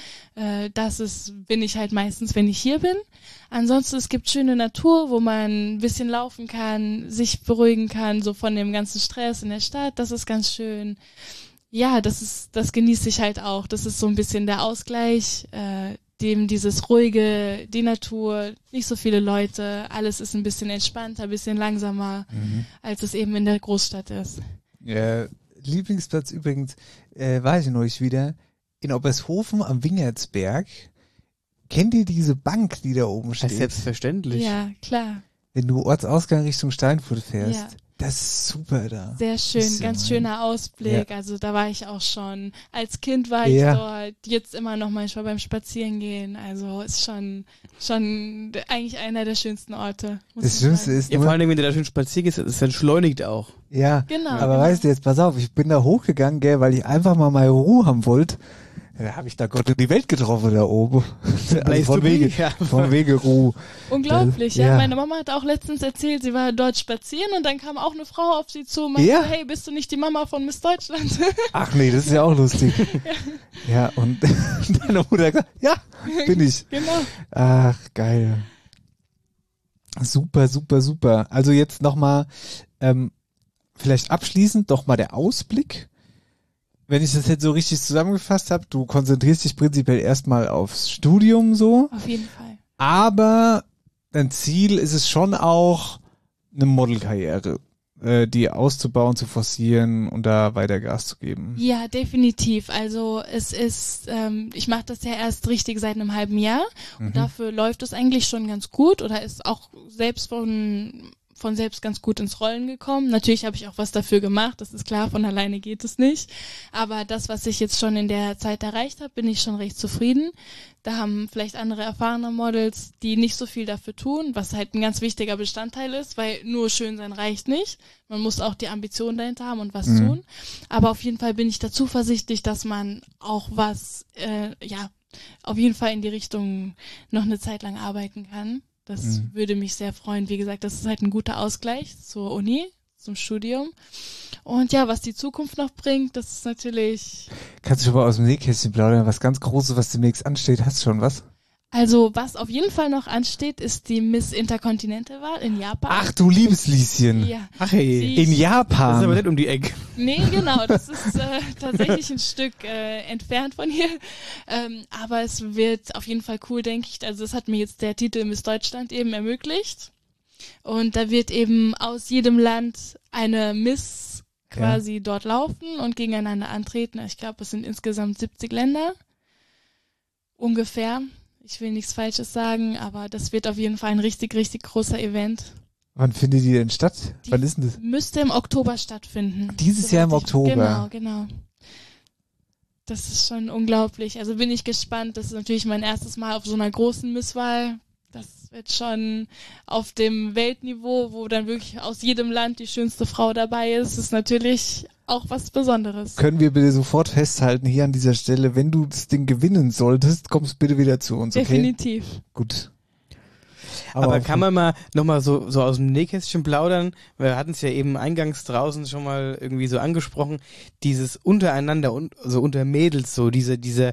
Bin ich halt meistens, wenn ich hier bin. Ansonsten, es gibt schöne Natur, wo man ein bisschen laufen kann, sich beruhigen kann, so von dem ganzen Stress in der Stadt. Das ist ganz schön. Ja, das genieße ich halt auch. Das ist so ein bisschen der Ausgleich, dem dieses ruhige, die Natur, nicht so viele Leute, alles ist ein bisschen entspannter, ein bisschen langsamer, als es eben in der Großstadt ist. Ja. Lieblingsplatz übrigens, weiß ich neulich wieder, in Obershofen am Wingertsberg. Kennt ihr diese Bank, die da oben steht? Selbstverständlich. Ja, klar. Wenn du Ortsausgang Richtung Steinfurt fährst. Ja. Das ist super da. Sehr schön, ganz schöner Ausblick. Ja. Also da war ich auch schon. Als Kind war ich dort, jetzt immer noch manchmal beim Spazierengehen. Also ist schon eigentlich einer der schönsten Orte. Das Schönste ist vor allem, wenn du da schön spazieren gehst, ist es entschleunigt auch. Ja, genau. Aber weißt du, jetzt pass auf, ich bin da hochgegangen, gell, weil ich einfach mal meine Ruhe haben wollte. Da habe ich da Gott in die Welt getroffen da oben. Also von Wege Ruhe. Unglaublich, ja. Meine Mama hat auch letztens erzählt, sie war dort spazieren und dann kam auch eine Frau auf sie zu und meinte, hey, bist du nicht die Mama von Miss Deutschland? Ach nee, das ist ja auch lustig. Ja, und deine Mutter hat gesagt, ja, bin ich. Genau. Ach, geil. Super, super, super. Also jetzt nochmal, vielleicht abschließend doch mal der Ausblick. Wenn ich das jetzt so richtig zusammengefasst habe, du konzentrierst dich prinzipiell erstmal aufs Studium so. Auf jeden Fall. Aber dein Ziel ist es schon auch, eine Modelkarriere, die auszubauen, zu forcieren und da weiter Gas zu geben. Ja, definitiv. Also es ist, ich mache das ja erst richtig seit einem halben Jahr und dafür läuft es eigentlich schon ganz gut oder ist auch selbst von selbst ganz gut ins Rollen gekommen. Natürlich habe ich auch was dafür gemacht, das ist klar, von alleine geht es nicht. Aber das, was ich jetzt schon in der Zeit erreicht habe, bin ich schon recht zufrieden. Da haben vielleicht andere erfahrene Models, die nicht so viel dafür tun, was halt ein ganz wichtiger Bestandteil ist, weil nur schön sein reicht nicht. Man muss auch die Ambition dahinter haben und was tun. Aber auf jeden Fall bin ich da zuversichtlich, dass man auch was, auf jeden Fall in die Richtung noch eine Zeit lang arbeiten kann. Das würde mich sehr freuen. Wie gesagt, das ist halt ein guter Ausgleich zur Uni, zum Studium. Und ja, was die Zukunft noch bringt, das ist natürlich... Kannst du schon mal aus dem Nähkästchen plaudern, was ganz Großes, was demnächst ansteht? Hast du schon was? Also, was auf jeden Fall noch ansteht, ist die Miss Intercontinental-Wahl in Japan. Ach du liebes Lieschen. Ja. Ach hey. In Japan. Das ist aber nicht um die Ecke. Nee, genau. Das ist tatsächlich ein Stück entfernt von hier. Aber es wird auf jeden Fall cool, denke ich. Also das hat mir jetzt der Titel Miss Deutschland eben ermöglicht. Und da wird eben aus jedem Land eine Miss quasi dort laufen und gegeneinander antreten. Ich glaube, es sind insgesamt 70 Länder. Ungefähr. Ich will nichts Falsches sagen, aber das wird auf jeden Fall ein richtig, richtig großer Event. Wann findet die denn statt? Wann ist denn das? Müsste im Oktober stattfinden. Dieses Jahr im Oktober. Genau. Das ist schon unglaublich. Also bin ich gespannt. Das ist natürlich mein erstes Mal auf so einer großen Misswahl. Das wird schon auf dem Weltniveau, wo dann wirklich aus jedem Land die schönste Frau dabei ist. Das ist natürlich auch was Besonderes. Können wir bitte sofort festhalten hier an dieser Stelle, wenn du das Ding gewinnen solltest, kommst bitte wieder zu uns, okay? Definitiv. Gut. Aber kann man mal nochmal so aus dem Nähkästchen plaudern? Wir hatten es ja eben eingangs draußen schon mal irgendwie so angesprochen, dieses untereinander und so unter Mädels, so dieser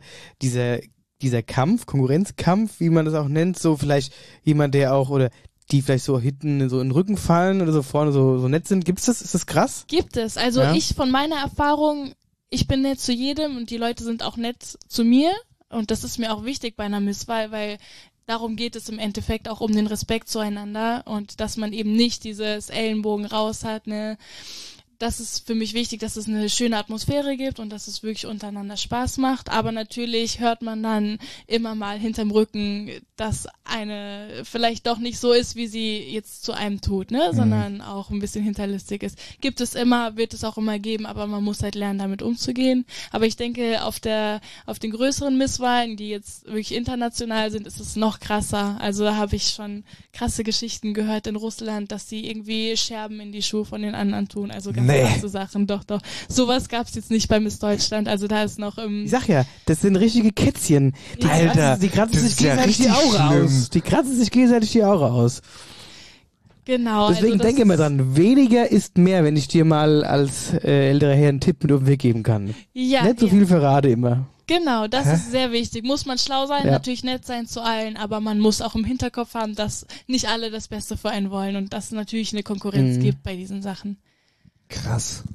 Kampf, Konkurrenzkampf, wie man das auch nennt, so vielleicht jemand, der auch oder die vielleicht so hinten so in den Rücken fallen oder so vorne so nett sind. Gibt's das? Ist das krass? Gibt es. Also ich von meiner Erfahrung, ich bin nett zu jedem und die Leute sind auch nett zu mir und das ist mir auch wichtig bei einer Misswahl, weil darum geht es im Endeffekt auch um den Respekt zueinander und dass man eben nicht dieses Ellenbogen raus hat, ne. Das ist für mich wichtig, dass es eine schöne Atmosphäre gibt und dass es wirklich untereinander Spaß macht. Aber natürlich hört man dann immer mal hinterm Rücken, dass eine vielleicht doch nicht so ist, wie sie jetzt zu einem tut, ne, sondern auch ein bisschen hinterlistig ist. Gibt es immer, wird es auch immer geben, aber man muss halt lernen, damit umzugehen. Aber ich denke, auf den größeren Misswahlen, die jetzt wirklich international sind, ist es noch krasser. Also da habe ich schon krasse Geschichten gehört in Russland, dass sie irgendwie Scherben in die Schuhe von den anderen tun. Also ganz krasse Sachen, doch. Sowas gab's jetzt nicht bei Miss Deutschland, also da ist noch Ich sag ja, das sind richtige Kätzchen. Die kratzen sich gegenseitig die Aura aus. Die kratzen sich gegenseitig die Aura aus. Genau. Deswegen also denke immer dran, weniger ist mehr, wenn ich dir mal als älterer Herr einen Tipp mit auf den Weg geben kann. Ja. Nicht so viel verrate immer. Genau, das ist sehr wichtig. Muss man schlau sein, natürlich nett sein zu allen, aber man muss auch im Hinterkopf haben, dass nicht alle das Beste für einen wollen und dass es natürlich eine Konkurrenz gibt bei diesen Sachen. Krass.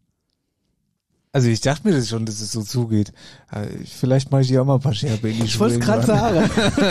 Also ich dachte mir das schon, dass es so zugeht. Vielleicht mache ich dir auch mal ein paar Scherbe in die Schuhe. Ich wollte es gerade sagen.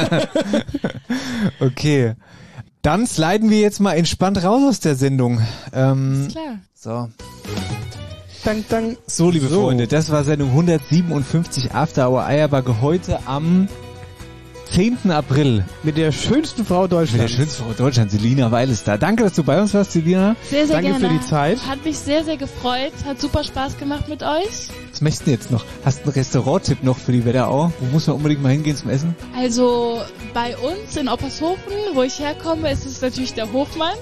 Okay. Dann sliden wir jetzt mal entspannt raus aus der Sendung. Ist klar. So. Dank, dank. So, liebe Freunde, das war Sendung 157 After Hour Eierbacke heute am 10. April. Mit der schönsten Frau Deutschlands. Mit der schönsten Frau Deutschlands, Selina Weil ist da. Danke, dass du bei uns warst, Selina. Sehr, sehr Danke gerne. für die Zeit. Hat mich sehr, sehr gefreut. Hat super Spaß gemacht mit euch. Was möchtest du jetzt noch? Hast du einen Restaurant-Tipp noch für die Wetterau? Wo muss man unbedingt mal hingehen zum Essen? Also bei uns in Oppershofen, wo ich herkomme, ist es natürlich der Hofmann.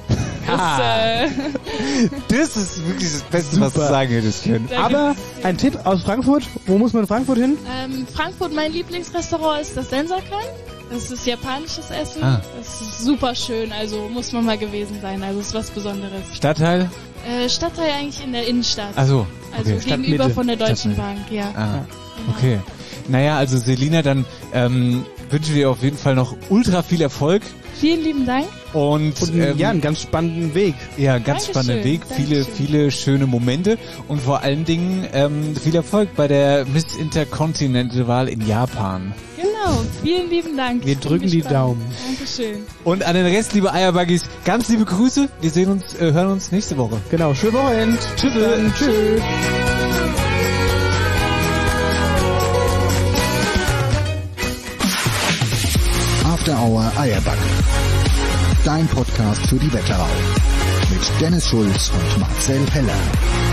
Das ist wirklich das Beste, was du sagen hättest können. Aber ein Tipp aus Frankfurt. Wo muss man in Frankfurt hin? Frankfurt, mein Lieblingsrestaurant ist das Sensakan. Das ist japanisches Essen. Das ist super schön, also muss man mal gewesen sein. Also ist was Besonderes. Stadtteil? Stadtteil eigentlich in der Innenstadt. Ach so, okay. Also gegenüber von der Deutschen Bank, ja. Genau. Okay. Naja, also Selina, dann wünschen wir auf jeden Fall noch ultra viel Erfolg. Vielen lieben Dank. Und einen ganz spannenden Weg. Ja, einen ganz spannenden Weg. Viele schöne Momente und vor allen Dingen viel Erfolg bei der Miss Intercontinental-Wahl in Japan. Genau, vielen lieben Dank. Wir drücken die Daumen. Dankeschön. Und an den Rest, liebe Eierbuggies, ganz liebe Grüße. Wir sehen uns, hören uns nächste Woche. Genau, schöne Wochenende. Tschüss. Tschüss. After Hour Eierbacke. Dein Podcast für die Wetterau. Mit Dennis Schulz und Marcel Heller.